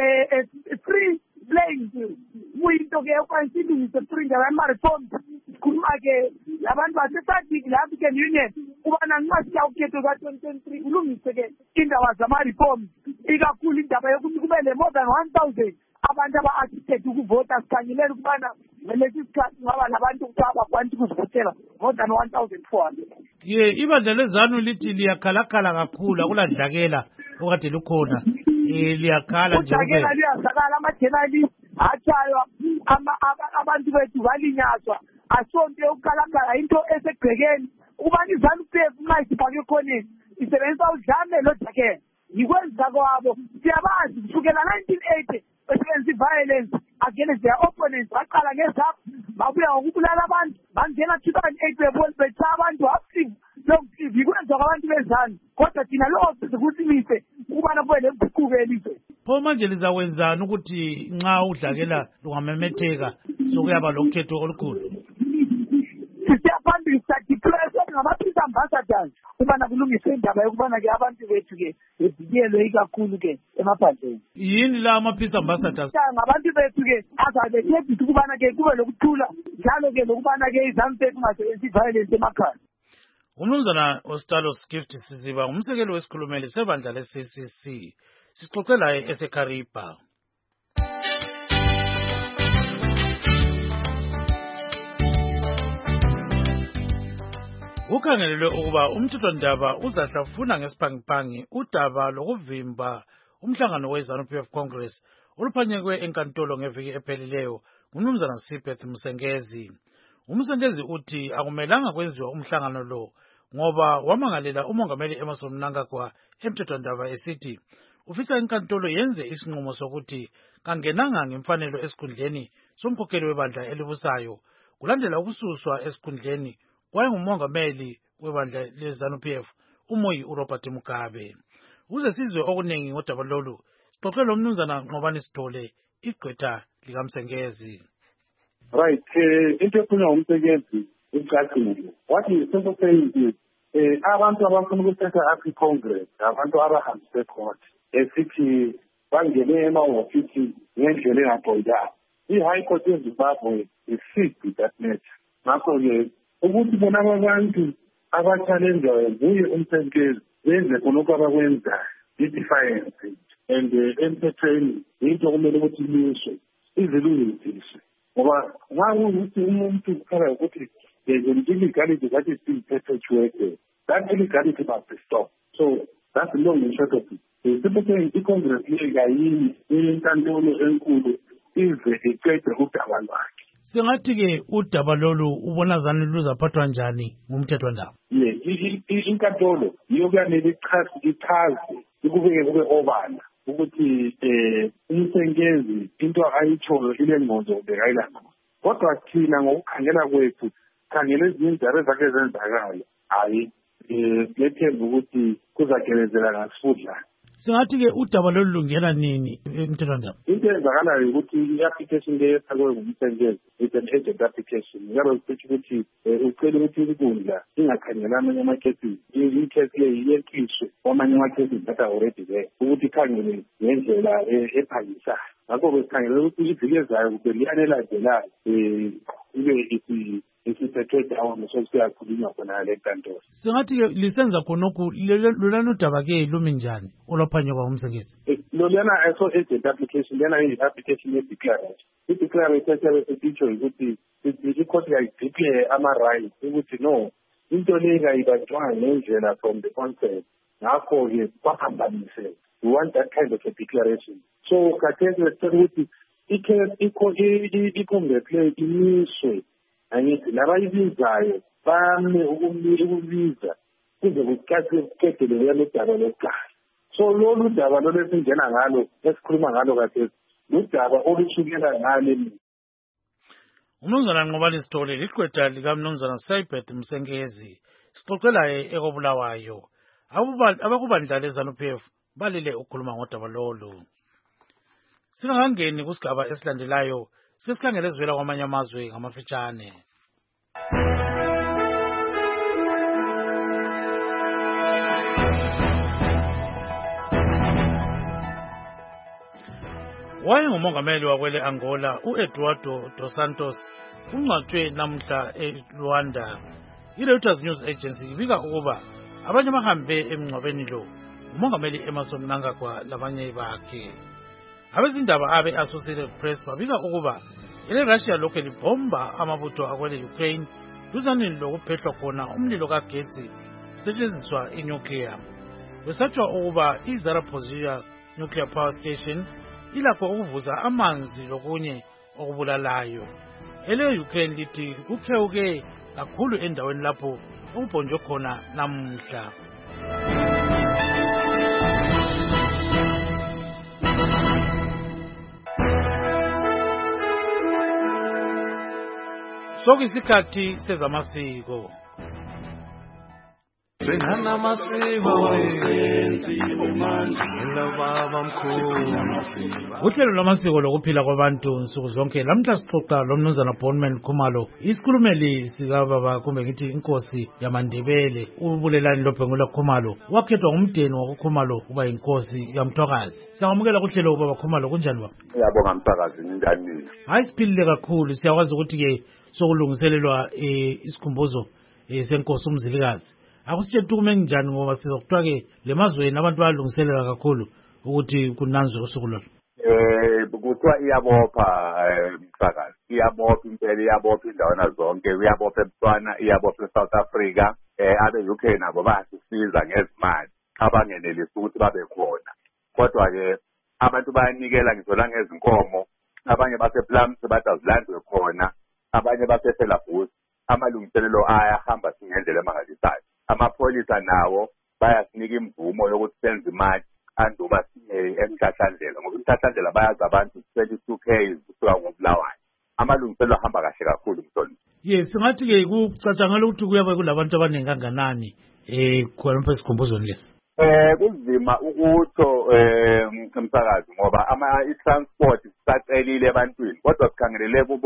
free playing kuyinto-ke okwanisa ilungise free indaba yama-reform. Sikhuluma-ke labantu baseSADC le-African Union ukubana nxa siya ukhetho ka-2023 kulungise-ke indaba zama-reforms, ikakhulu indaba yokuthi kube le-more than 1,000 abantu aba-assisted ukuvota. Sikhangelela ukubana ngalesi sikhathi ngaba labantu abakwanisa ukuzivotela more than 1,400. Ibandla lezanu lithi liyakhalakhala kakhulu akuladlakela okade lukhona. Liyakhala nje udlakela liyazakala, amajenali atshaywa, abantu bethu balinyazwa, asonto ukhalakhala into esegcekeni ukubana izanu-PF nxa isifake khoneni isebenzisa udlame lodlakela yikwenza kwabo. Siyabazi kusukela 1980 besebenzisa i-violence against their opponents, baqala ngezapho babuya ngokubulala abantu, bangena 2008 betshaya abantu active long-live. Yikwenza kwabantu bezanu, kodwa thina lokho sizikusimise ukubana kube lemguquko elizweni. Pho manje lizakwenzani ukuthi nxa udlakela lungamemetheka sokuyaba lokhetho olukhulu? Sisiyaphambili sadeclare ngama-peace ambassadors ukubana kulungiswe indaba yokubana-ke abantu bethu-ke bevikelwe ikakhulu-ke emaphandleni. Yini la ama-peace ambassadors? Ngabantu bethu-ke azabe bethembisa ukubana-ke kube lokuthula njalo-ke lokubana-ke izanu-PF ungasebenzisi i-violence emakhaya. Umnumzana Ostalos Gift Siziba umsekeli wesikhulumeli sebandla le-CCC. Sixoxe laye eseKariba. Ukhangelelwe ukuba umthethwandaba uzahlafuna ngesiphangiphangi udaba lokuvimba umhlangano we-ZANU-PF Congress oluphanyekwe enkantolo ngeviki ephelileyo ngumnumzana Sibeth Msengezi. Umsengezi uthi akumelanga kwenziwa umhlangano lo ngoba wamangalela umongameli Emmerson Mnangagwa emthethwandaba esithi ufisa inkantolo yenze isinqumo sokuthi kangenanga ngemfanelo esikhundleni somkhokheli webandla elibusayo kulandela ukususwa esikhundleni kwayengumongameli webandla le-ZANU-PF uMoyi uRobert Mugabe. Uze sizwe okuningi ngodaba lolu, sixoxe lo mnumzana Nqobani Sithole, igqwetha likaMsengezi. Right, into ekhulunywa ngumsengezi icacile. What he is simply saying is abantu abafuna ukuthatha i-African Congress abantu abahambise khona esithi bangene emahhovisi ngendlela engaqondanga. I-High Court yeZimbabwe is that matter. Ngakho-ke ukuthi bona abantu abathalenjayo nguye umsengezi benze khonokho abakwenzayo i-defiance and emthethweni into okumele ukuthi imiswe izilungisiswe ngoba nxa kuwukuthi umuntu kukhala ukuthi there's an illegality that is still perpetuated, that illegality must be stopped. So that's the long and short of it. People saying i-Congress lekayini inkantolo enkulu ize iqede udaba lwakhe. Singathi-ke udaba lolu ubonazani luzaphathwa njani ngumthethwandaba? Inkantolo yiyo kuyanele ichaze ikubeke kube obala ukuthi umsengezi into ayitshoyo ile ngqondo bekayilanga. Kodwa thina ngokukhangela kwethu khangela ezinye indaba ezakhe zenzakala hayi lethemba ukuthi kuzagelezela ngasifudlana. Singathi-ke udaba lolu lungena nini emthethwandaba? Into eyenzakalayo ukuthi i-application le efakwe ngumsengezi with an agent application yabe kusho ukuthi ucela ukuthi inkundla ingakhangela amanye amakhesi, ikhesi le iyeqiswe kwamanye amakhesi that are already there ukuthi ikhangele ngendlela ephangisayo. Ngakho-ke sikhangela ukuthi iviki ezayo kube liyanelandelayo ibe isiphethwe down sokuyakhulunywa khona le nkantolo. Singathi-ke lisenza khonokhu lolana udaba-ke lumi njani olwaphanyekwa ngumsengezi? Lolana aso agent application lena i-application ye-declarate. I-declarate esiyabe sesitsho ukuthi i-court yayideclare ama-rights ukuthi no into le kayibanjwanga ngendlela from the onset. Ngakho-ke kwaphambaniseka. We want that kind of a declaration. So khathesi besicela ukuthi i-Congress le imiswe angithi labayibizayo bame ukubiza kuze sikasikhedelele udaba lokuqala. So lolu daba lolu esingena ngalo esikhuluma ngalo khathesi ludaba olusukela ngale. Umnumzana Nqobani Sithole liqwetha likamnumzana Saibeth Msenkezi sixoxela ekobulawayo abakubandla leZANU-PF balile ukukhuluma ngodaba lolu. Singangeni kusigaba esilandelayo sesikhangele ezivela kwamanye amazwe ngamafitshane. Wayengumongameli wakwele Angola u-Eduardo dos Santos ungcwatshwe namhla eRwanda. I-Reuters News Agency ibika ukuba abanye bahambe emngcwabeni lo umongameli Emmerson Mnangagwa labanye bakhe. Abezindaba abe-Associated Press babika ukuba ele-Russia lokhu libhomba amabutho akwele Ukraine duzane lokuphehlwa khona umlilo kagetsi kusetshenziswa inuclear. Besatshwa ukuba iZaporizhzhia Nuclear Power Station ilapho ukuvuza amanzi lokunye okubulalayo. Ele-Ukraine lithi kukhewuke kakhulu endaweni lapho okubhonjwe khona namhla. Sokuyisikhathi sezamasiko. Sengana masiko Uhlelo lwamasiko lokuphila kwabantu nsuku zonke lamhla sixoxa lomnumzana Bonman Khumalo isikhulumeli sikababa kumbe ngithi inkosi yamaNdebele ubulelani loBhengula Khumalo wakhethwa ngumdeni wakuKhumalo kuba inkosi yamthwakazi. Siyamukela kuhlelo ubaba Khumalo kunjani baba? Ngiyabonga msakazi njani? Hayi siphilile kakhulu siyakwazi ukuthi ke sokulungiselelwa isikhumbuzo senkosi uMzilikazi. Akusitshela ukume njani ngoba sizokuthiwa ke lemazweni abantu bayalungiselela kakhulu ukuthi kunanzwe usuku lolo. Kuthiwa iyabopha msakazi, iyabopha impela, iyabopha indawana zonke, iyabopha eBotswana, iyabopha eSouth Africa, abe-UK nabo bayasisiza ngezimali abangenelisi ukuthi babe khona. Kodwa ke abantu bayanikela ngisho langezinkomo, abanye basePlums bathi azilandwe khona, abanye basePhelabusi. Amalungiselelo ayahamba singendlela emangalisayo. Amapholisa nawo bayasinika imvumo yokuthi senze imali anduba emhlahlandlela ngoba emhlahlandlela bayazi abantu 22K kusuka ngobulawayo. Amalungiselelo ahamba kahle kakhulu msoni. Yes, singathi ke kucatshangela ukuthi kuyabe kulabantu abaningi kanganani khona esikhumbuzweni lesi. Kunzima ukutho umsakazi ngoba i-transport sisacelile ebantwini kodwa sikhangelele kubo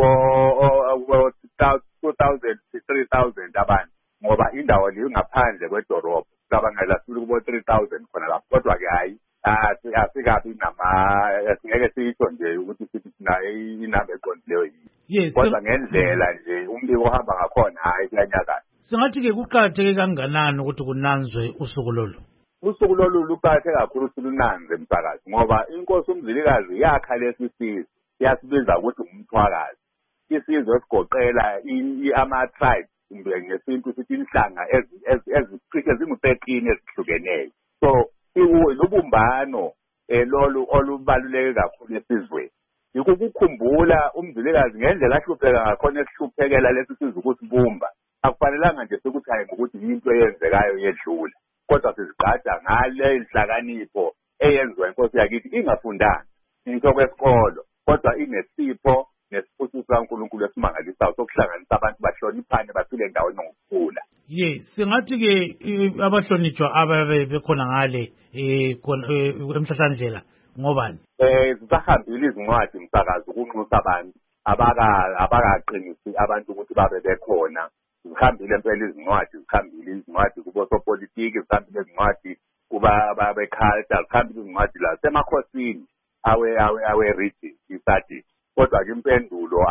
2000 to 3000 abantu ngoba indawo le ngaphandle kwedorobha cabangela sifike kubo 3000 khona lapho kodwa ke hayi asikabi asingeke siyisho nje ukuthi sithi sinayo inamba eqondileyo yini. Yes, kodwa ngendlela nje umbiko ohamba ngakhona hayi kuyanyakaza. Singathi ke kuqhatheke kanganani ukuthi kunanzwe usuku lolo. Usuku lolu luqhatheke kakhulu silunanze msakazi ngoba inkosi uMzilikazi yakha lesi sizwe yasibiza ukuthi umthwakazi. Isizwe esigoqela ama-tribes kumbe ngesintu sithi inhlanga ezicishe zingu-13 ezihlukeneyo. So lubumbano lolu olubaluleke kakhulu esizweni. Yikukukhumbula uMzilikazi ngendlela ahlupheka ngakhona esihluphekela lesi sizwe ukusibumba. Akufanelanga nje sikuthi hayi ngokuthi into eyenzekayo yedlula. Kodwa sizigqaja ngale inhlakanipho eyenziwa inkosi yakithi ingafundanga into kwesikolo kodwa inesipho nesiphuthi sikaNkulunkulu esimangalisayo sokuhlanganisa abantu bahloniphane baphile ndawonye ngokukhula. Yes, singathi ke abahlonitshwa ababe bekhona ngale emhlahlandlela ngobani? Zisahambile izincwadi msakazi ukunxusa abantu abakaqinisi abantu ukuthi babe bekhona. Zihambile impela izincwadi kubo sopolitiki, zihambile izincwadi kuba abeculture, zihambile izincwadi la semakhosini awe-region isadi. Kodwa ke impendulo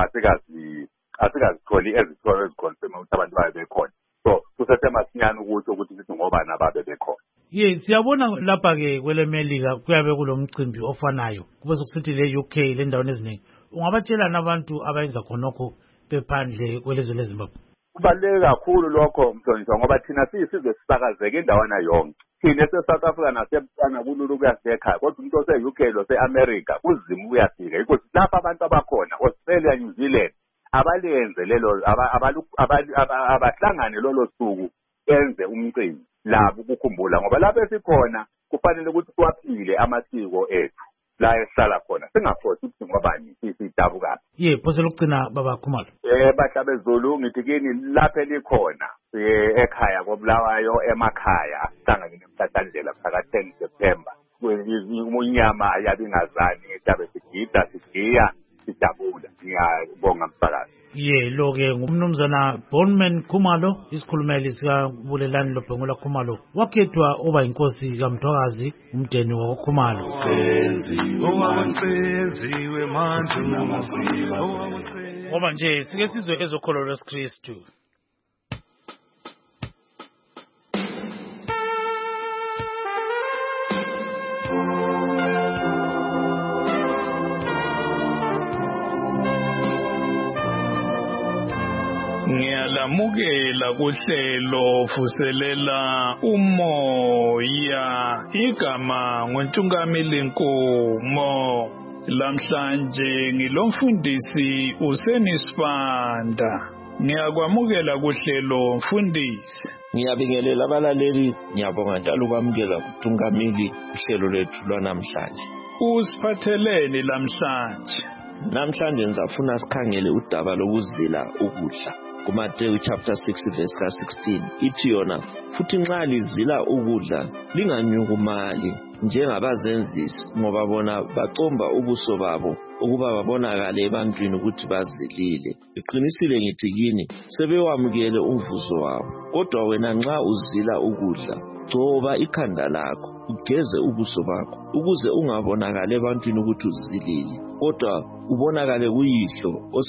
asikazitholi ezitholo ezikhonsema ukuthi abantu babe bekhona. So kusesemasinyane ukuthi sithi ngobani ababe bekhona. Yes, siyabona lapha ke kwelemelika kuyabe kulomcimbi ofanayo kube sokusithi le-UK le ndaweni eziningi. Ungabatshelana abantu abayenza khonokho bephandle kwelizwe leZimbabwe? Kubaluleke kakhulu lokho mhlonishwa ngoba thina siyisizwe sisakazeke indawana yonke. Thina ese-South Africa naseBotswana kulula ukuyasekhaya kodwa umuntu ose-UK lose-America kuzima ukuyafika. Yikho lapha abantu abakhona Australia, New Zealand abalenze lelo abahlangane lolo suku enze umcimbi labo ukukhumbula ngoba lapho esikhona kufanele ukuthi siwaphile amasiko ethu la esihlala khona singakhosi ukuthi ngobani sisidabuka. Phosela ukugcina baba Khumalo. Bahlabe Zulu ngithi kini lapha elikhona ekhaya koBulawayo emakhaya sihlangane nemhlathandlela mhla 10 September. Umunyama ayabingazani etabe sigida sigiya sijabula. Ngiyabonga msakazi. Lo ke ngumnumzana Bonman Khumalo isikhulumeli sika Bulelani Lobhengula Khumalo wakhethwa uba inkosi kaMthwakazi umdeni waKhumalo. Ngoba nje sike sizwe ezokholo lweSkristu. Ngiyalamukela kuhlelo vuselela umoya igama ngoNtungamili Nkomo. Lamhlanje ngilomfundisi uSenisibanda. Ngiyakwamukela kuhlelo mfundisi. Ngiyabingelela abalaleli, ngiyabonga njalo ukwamukela kuNtungamili uhlelo lethu lwanamhlanje. Usiphatheleni lamhlanje? Namhlanje ngizafuna sikhangele udaba lokuzila ukudla. kuMateyu chapter 6 verse ka-16 ithi yona futhi nxa lizila ukudla linganyukumali njengabazenzisi ngoba bona bacomba ubuso babo ukuba babonakale ebantwini ukuthi bazilile. Iqinisile ngithi kini sebewamukele umvuzo wabo. Kodwa wena nxa uzila ukudla gcoba ikhanda lakho ugeze ubuso bakho ukuze ungabonakale ebantwini ukuthi uzilile kodwa ubonakale kuyihlo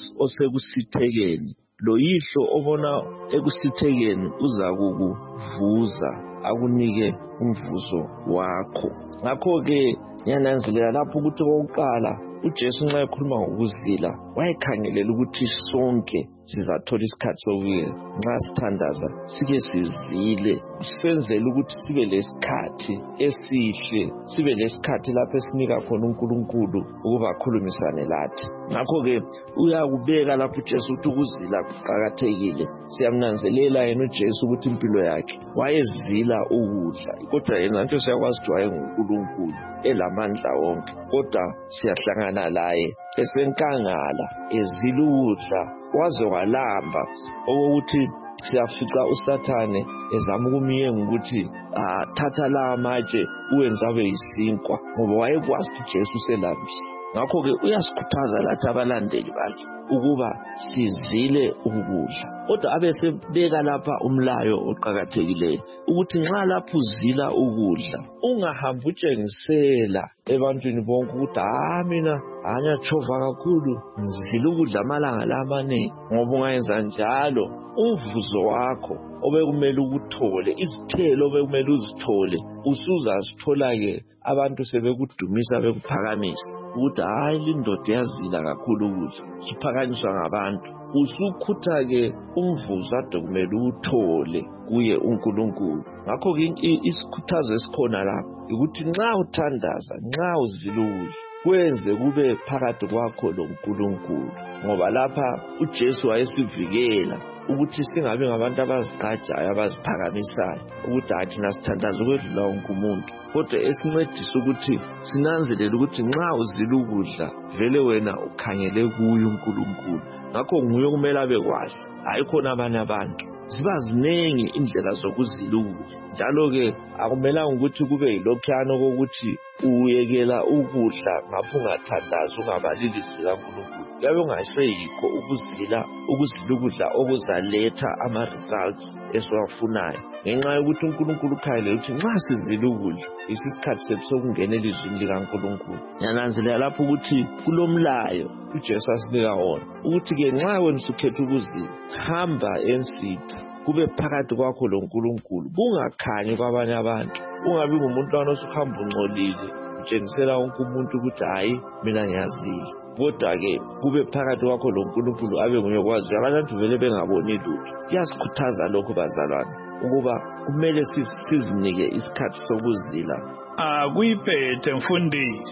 osekusithekeni. Lo yihlo obona ekusithekeni uza kukuvuza akunike umvuzo wakho. Ngakho-ke ngiyananzelela lapho ukuthi kokuqala uJesu nxa ekhuluma ngokuzila wayekhangelela ukuthi sonke sizathola isikhathi sokuya nxa sithandaza sike sizile senzele ukuthi sibe lesikhathi esihle sibe lesikhathi lapho esinika khona uNkulunkulu ukuba akhulumisane lathi. Ngakho-ke uyakubeka lapho uJesu ukuthi ukuzila kuqakathekile. Siyamnanzelela yena uJesu ukuthi impilo yakhe wayezila ukudla kodwa yena nto siyakwazi ukuthi wayenguNkulunkulu elamandla wonke kodwa siyahlangana laye esenkangala ezila ukudla waze walamba okokuthi siyafica uSathane ezama ukumyenga ukuthi thatha la amatshe uwenza abe yisinkwa ngoba wayekwazi ukuthi Jesu uselambile. Ngakho-ke uyasikhuthaza lathi abalandeli bakhe ukuba sizile ukudla kodwa abesebeka lapha umlayo oqhakathekileyo ukuthi nxa lapho uzila ukudla ungahambi utshengisela ebantwini bonke ukuthi mina ngiyachova kakhulu ngizila ukudla amalanga lamanengi ngoba ungayenza njalo umvuzo wakho obekumele ukuthole izithelo obekumele uzithole usuzazithola-ke abantu sebekudumisa bekuphakamisa ukuthi hayi lindoda yazila kakhulu ukudla siphakanyiswa ngabantu usukhutha-ke umvuzo ade kumele uwuthole kuye uNkulunkulu. Ngakho-ke isikhuthazo esikhona lapho ukuthi nxa uthandaza nxa uzila ukudla kwenze kube phakathi kwakho loNkulunkulu ngoba lapha uJesu wayesivikela ukuthi singabe ngabantu abazigqajayo abaziphakamisayo ukuthi thina sithandaza ukwedlula wonke umuntu kodwa esincedisa ukuthi sinanzelele ukuthi nxa uzila ukudla vele wena ukhangele kuye uNkulunkulu. Ngakho nguye kumele abekwazi hayi khona abanye abantu. Ziba ziningi indlela zokuzila ukudla njalo-ke akumelanga ukuthi kube yilokhuyana kokuthi uyekela ukudla ngapho ungathandazi ungabalili ilizwi likaNkulunkulu. Kuyabe ungaseyikho ukuzila ukudla okuzaletha ama-results esiwafunayo ngenxa yokuthi uNkulunkulu ukhayelela ukuthi nxa sizila ukudla isikhathi sethu sokungenela izwini likaNkulunkulu. Ngiyananzelela lapho ukuthi kulomlayo uJesu asinika wona ukuthi-ke nxa wena usukhetha ukuzila hamba ensitha kube phakathi kwakho loNkulunkulu kungakhanyi kwabanye abantu ungabi ngumuntu osuhamba ungcolile utshengisela wonke umuntu ukuthi hayi mina ngiyazila kodwa-ke kube phakathi kwakho loNkulunkulu abe nguye kwaziyo. Abanye abantu vele bengaboni lutho. Kuyasikhuthaza lokhu bazalwane ukuba kumele sizinike isikhathi sokuzila. Akuyiphethe mfundisi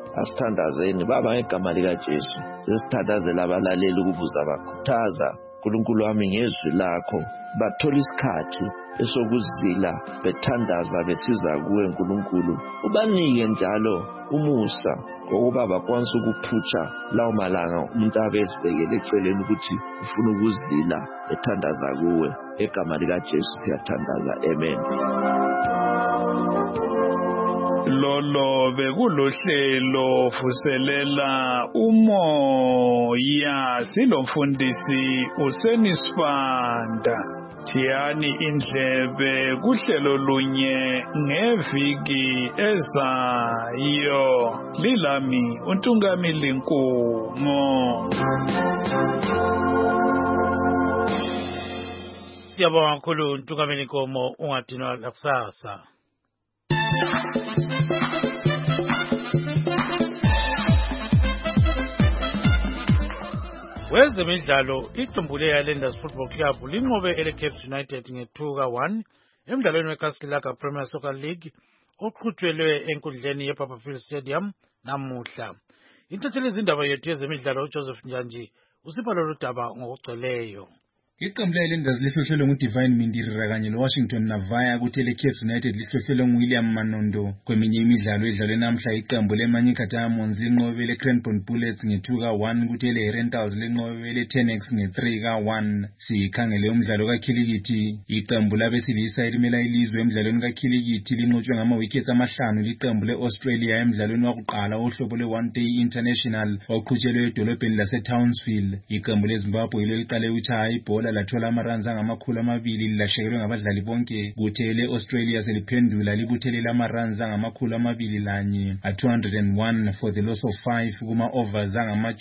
asithandazeni baba ngegama likaJesu sesithandazela abalaleli ukubuza bakhuthaza uNkulunkulu wami ngezwi lakho bathola isikhathi esokuzila bethandaza besiza kuwe Nkulunkulu ubanike njalo umusa ngokuba bakwanisa ukuphutsha lawo malanga umuntu abezibekele eceleni ukuthi ufuna ukuzila bethandaza kuwe egama likaJesu siyathandaza amen. Lolo bekulohlelo vuselela umoya silomfundisi uSenisfanda. Thiyani indlebe kuhlelo lunye ngeviki ezayo. Lilami uNtungamili Nkomo. Siyabonga kakhulu uNtungamili Nkomo, ungadinwa lakusasa. Wezemidlalo iqembu leHighlanders Football Club linqobe eleCapes United nge-2-1 emdlalweni weCastelaka Premier Soccer League oqhutshelwe enkundleni yePapperfield Stadium namuhla. Intatheli izindaba yethu yezemidlalo uJoseph Njanji usipha lolu daba ngokugcweleyo. Iqembu leHighlanders lihlohlelwe nguDivine Mindirira kanye loWashington Navaya kuthi eleCapes United lihlohlelwe nguWilliam Manondo. Kweminye imidlalo edlalwe namhla iqembu leManyika Diamonds linqobe leCranbourne Bullets nge-2-1 kuthi eleRentals linqobe leTennex nge-3-1. Sikhangele umdlalo kakhilikithi. Iqembu labesilisa elimela ilizwe emdlalweni kakhilikithi linqotshwe ngama-wickets amahlanu liqembu leAustralia emdlalweni wakuqala wohlobo lwe-One Day International oqhutshelwe edolobheni laseTownsville. Iqembu leZimbabwe yilo liqale ukutshaya ibhola lathola amaruns angamakhulu 200 lilahlekelwe ngabadlali bonke kuthi ele-Australia seliphendula libuthelele amaruns angamakhulu 201 201 for the loss of 5 kuma-overs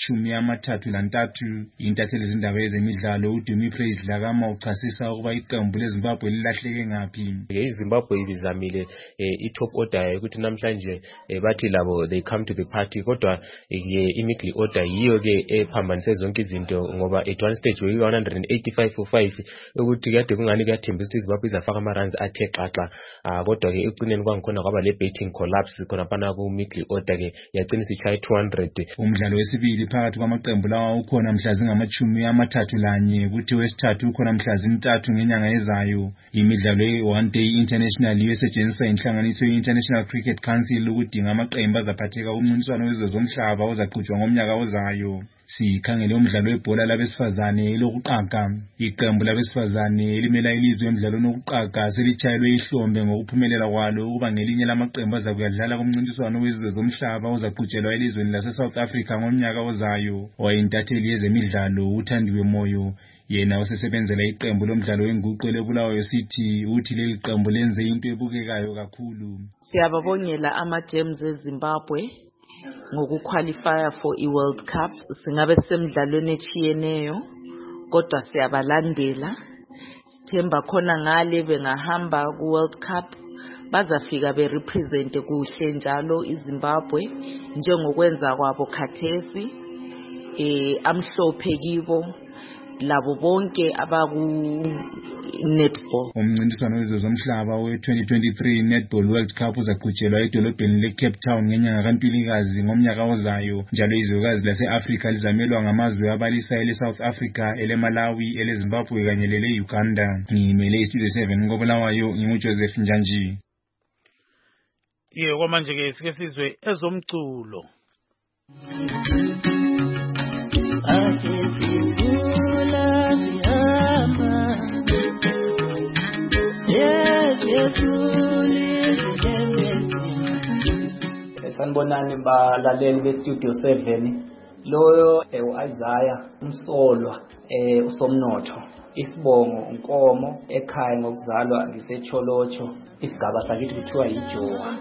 angama-33. Intatheli izindaba yezemidlalo uDumi Praise Dlakama uchasisa ukuba iqembu leZimbabwe lilahleke ngaphi. iZimbabwe ibizamile i-top order ukuthi namhlanje bathi labo they come to the party kodwa i-middle order yiyo ke ephambanise zonke izinto ngoba at one stage we 185 for 5 ukuthi kade kungani kuyathembisa ukuthi iZimbabwe izafaka ama-runs athe xaxa kodwa ke ecineni kwangikhona kwaba le betting collapse khona phana ku middle order ke yagcina isishaya 200. Umdlalo wesibili phakathi kwamaqembu lawa ukhona mhla zingama-31 kuthi wesithathu ukhona mhla zintathu ngenyanga ezayo. Imidlalo ye-One Day International isetshenziswa inhlanganiso ye-International Cricket Council ukudinga amaqembu azaphatheka kumncintiswano wezwe zomhlaba ozaqhutshwa ngomnyaka ozayo. Sikhangele umdlalo webhola labesifazane elokuqaga. Iqembu labesifazane elimela ilizwe emdlalweni wokuqaga selitshayelwe ihlombe ngokuphumelela kwalo ukuba ngelinye lamaqembu azakuyadlala kumncintiswano wezwe zomhlaba ozaqhutshelwa elizweni lase-South Africa ngomnyaka ozayo. Wayintatheli yezemidlalo uThandiwe Moyo yena usesebenzela iqembu lomdlalo wenguqu leBulawayo City uthi leli qembu lenze into ebukekayo kakhulu. Siyababongela ama-Gems eZimbabwe ngokuqualifya for i-World Cup. Singabe semidlalweni echiyeneyo kodwa siyabalandela. Sithemba khona ngale bengahamba ku-World Cup bazafika berepresente kuhle njalo iZimbabwe njengokwenza kwabo khathesi. Amhlophe kibo labo bonke abaku-netball. Umncintiswano wezwe zomhlaba we-2023 Netball World Cup uzaqhutshelwa edolobheni le-Cape Town ngenyanga kaNtulikazi ngomnyaka ozayo. Njalo izwekazi lase-Afrika lizamelwa ngamazwe abalisa ele-South Africa, ele-Malawi, ele-Zimbabwe kanye lele-Uganda. Ngimele iStudio 7 ngoBulawayo nginguJoseph Njanji. Kwamanje-ke sike sizwe ezomculo. Sanibonani balaleli beStudio 7. Loyo uIsaiah Umsolwa uSomnotho. Isibongo uNkomo, ekhaya ngokuzalwa ngiseCholocho, isigaba sakithi kuthiwa yiJowa.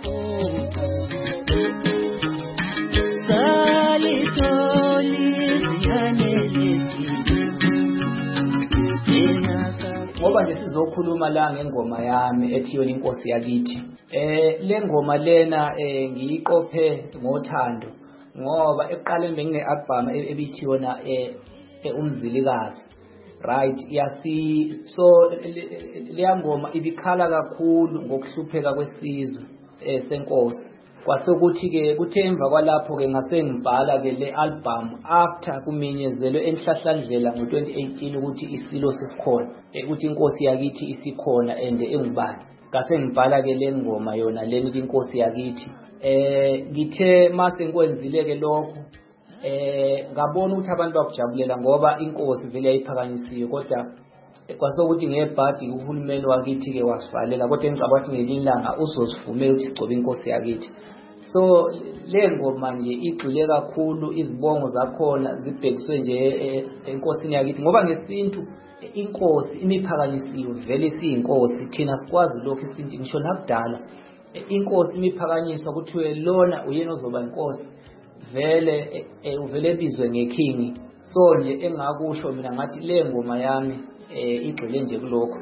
Ngoba nje sizokhuluma la ngengoma yami ethi yona inkosi yakithi. Le ngoma lena ngiyiqophe ngothando ngoba eqaleni bengine-album ebithi yona umzilikazi. Right, so leya ngoma ibikhala kakhulu ngokuhlupheka kwesizwe senkosi. Kwasekuthi-ke kuthe emva kwalapho-ke ngase ngibhala-ke le album after kumenyezelwe enhlahlandlela ngo-2018 ukuthi isilo sesikhona, ukuthi inkosi yakithi isikhona and engubani. Ngase ngibhala-ke le ngoma yona leni inkosi yakithi. Ngithe mase ngikwenzile-ke lokho ngabona ukuthi abantu bakujabulela ngoba inkosi vele yayiphakanyisiwe, kodwa kwasokuthi ngebhadi uhulumeni wakithi-ke wasivalela, kodwa engicabanga ukuthi ngelinye ilanga uzosivumela ukuthi sigcobe inkosi yakithi. So le ngoma nje igxile kakhulu, izibongo zakhona zibhekiswe nje enkosini yakithi ngoba ngesintu inkosi imiphakanyisiwe, vele siyinkosi thina sikwazi lokho isintu ngisho nakudala. Inkosi imiphakanyiswa kuthiwe lona uyena ozoba inkosi, vele uvele bizwe ngeking. So nje engakusho mina ngathi le ngoma yami igxile nje kulokho.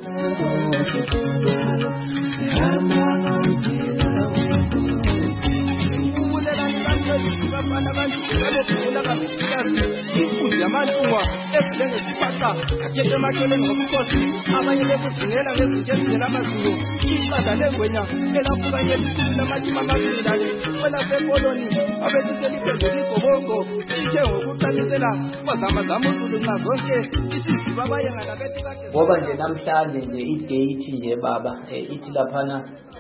Inkundla yamantungwa esidlenge siphaqa akhethe emakheleni ngobukhosi abanye bekudingela ngezinto ezingela amazinyo iqada lengwenya elaphukanye lamathima amabili lale kwelasekoloni abeliseliphezulu igobongo ithe ngokucacisela kwazamazama uzulu nxa zonke isiziba abayengana bethi kade ngoba nje namhlanje nje idate nje baba ithi laphana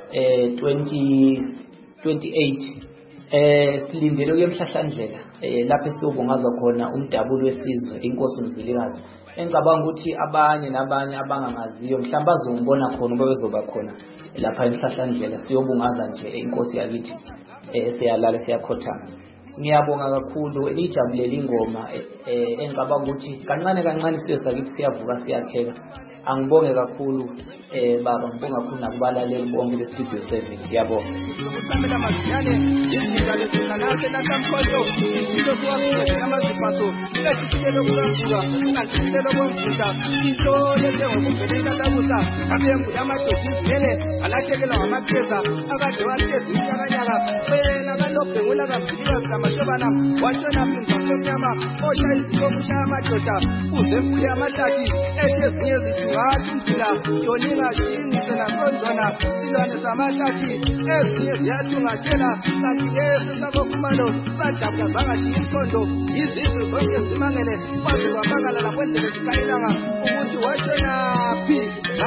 2028 silindele kuyemhlahlandlela lapho siyobungazwa khona umdabulo wesizwe inkosi uMzilikazi. Engicabanga ukuthi abanye nabanye abangangaziyo mhlawumbe bazongibona khona ube bezoba khona lapha emhlahlandlela siyobungaza nje inkosi yakithi siyalala siyakhothama. Ngiyabonga kakhulu nijabulela ingoma engicabanga ukuthi kancane siyosakithi siyavuka siyakheka. Angibonge kakhulu baba, ngibonga kakhulu nakubalaleli bonke be Studio 7. Ngiyabonga. Ukusamela maziyane izindaba ezingalase nakamkhonto into sowaphela namazipaso esikelo kulanguka ngasitelo bomvuka into lesengokuvelela labusa abengu yamadosi vele alahlekela ngamakheza akade wahlezi inyakanyaka wena kalobhengula kavilika zamashobana washona phinza somnyama osha izikomsha amadoda uze mfule amahlathi ezinye zithungathi umzila yoninga zinisela sonzona silwane zamahlathi ezinye ziyathungathela kanti lezi sabokumalo sadabula zangathi imkondo izizwe zonke zimangele kwaze kwamangala lakwendele zikayilanga ukuthi washonaphi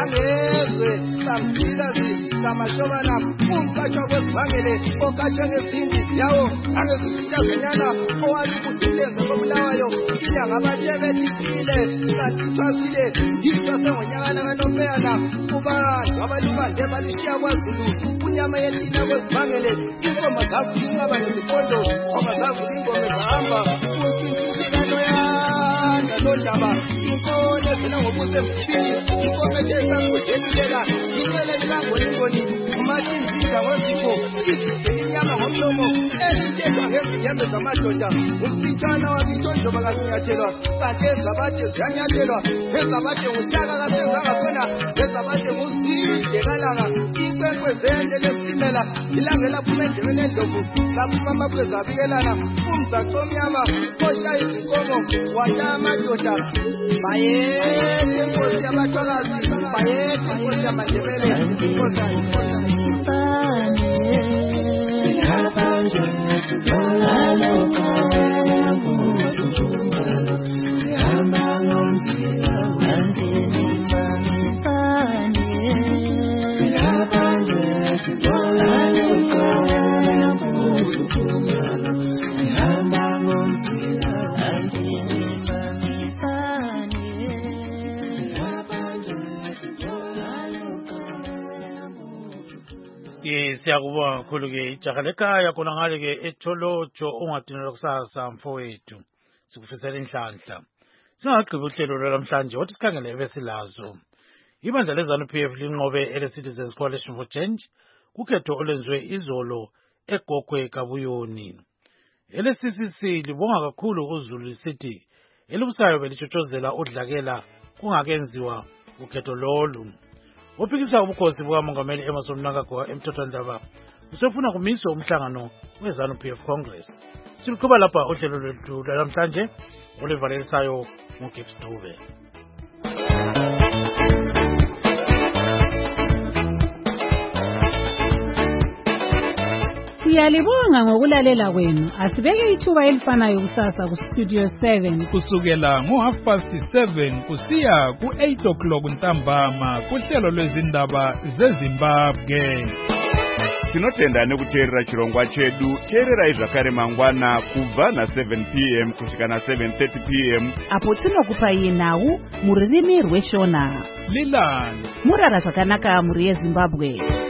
angezwe samfikazi samashobana umkatshwa kwezivangele okatshwa ngezindi yawo angezizitazenyana owalukuduleze kobulawayo inyanga abatshebethikile kanti thwasile yitho sengonyakana kanompeyana kubantu abalubande balishiya kwazulu kunyama yetina kwezivangele inkomo zavulinqaba ngezipondo ongazavula ingoma ezahamba kunkintulikano yanda londaba inkolo ezela ngobuze msini inkomo etesangudelilela inwele likangolingoni umatinzida ngozifo izizela inyama ngomlomo ezitethwa ngezinyambe zamadoda umfitshana wakitonjoba kazinyathelwa kanti ezabade ziyanyathelwa ezabade ngushaka kasenzangakhona ezabade nguzide kalanga inkwenkwe zende lesimela ilanga laphuma endlebeni endlovu laphuma amabwezi abikelana umzacomnyama osha izinkomo wata amadoda bayethe inkosi yabathwakazi bayethe inkosi yamandebele Siyakubonga kakhulu ke ijaha lekhaya khona ngale ke etholojo ungadinela kusasa mfowethu sikufisela inhlanhla. Singagqiba uhlelo lwamhlanje wathi sikhangele ebesilazo. Ibandla leZANU-PF linqobe ele-Citizens Coalition for Change kukhetho olwenziwe izolo eGogwe Kabuyoni. Ele-CCC libonga kakhulu uZulu lisithi elibusayo belitshotshozela udlakela kungakenziwa ukhetho lolu. Ophikisa ubukhosi bukaMongameli Emmerson Mnangagwa eMthathandaba usefuna kumiswa umhlangano weZANU-PF Congress. Siluqhuba lapha uhlelo lwethu lwamhlanje oluvalisayo nguGibbs Dube. Siyalibonga ngokulalela kwenu. Asibeke ithuba elifanayo kusasa ku Studio 7 kusukela ngo7:30 kusiya ku8 ntambama kuhlelo lwezindaba zeZimbabwe. Tinotenda nekuteerera chirongwa chedu. Teererai zvakare mangwana kubva na7 p.m. kusvika na7:30 p.m. apo tinokupai nhau mururimi rweShona. Lilani Murara zvakanaka muri yeZimbabwe.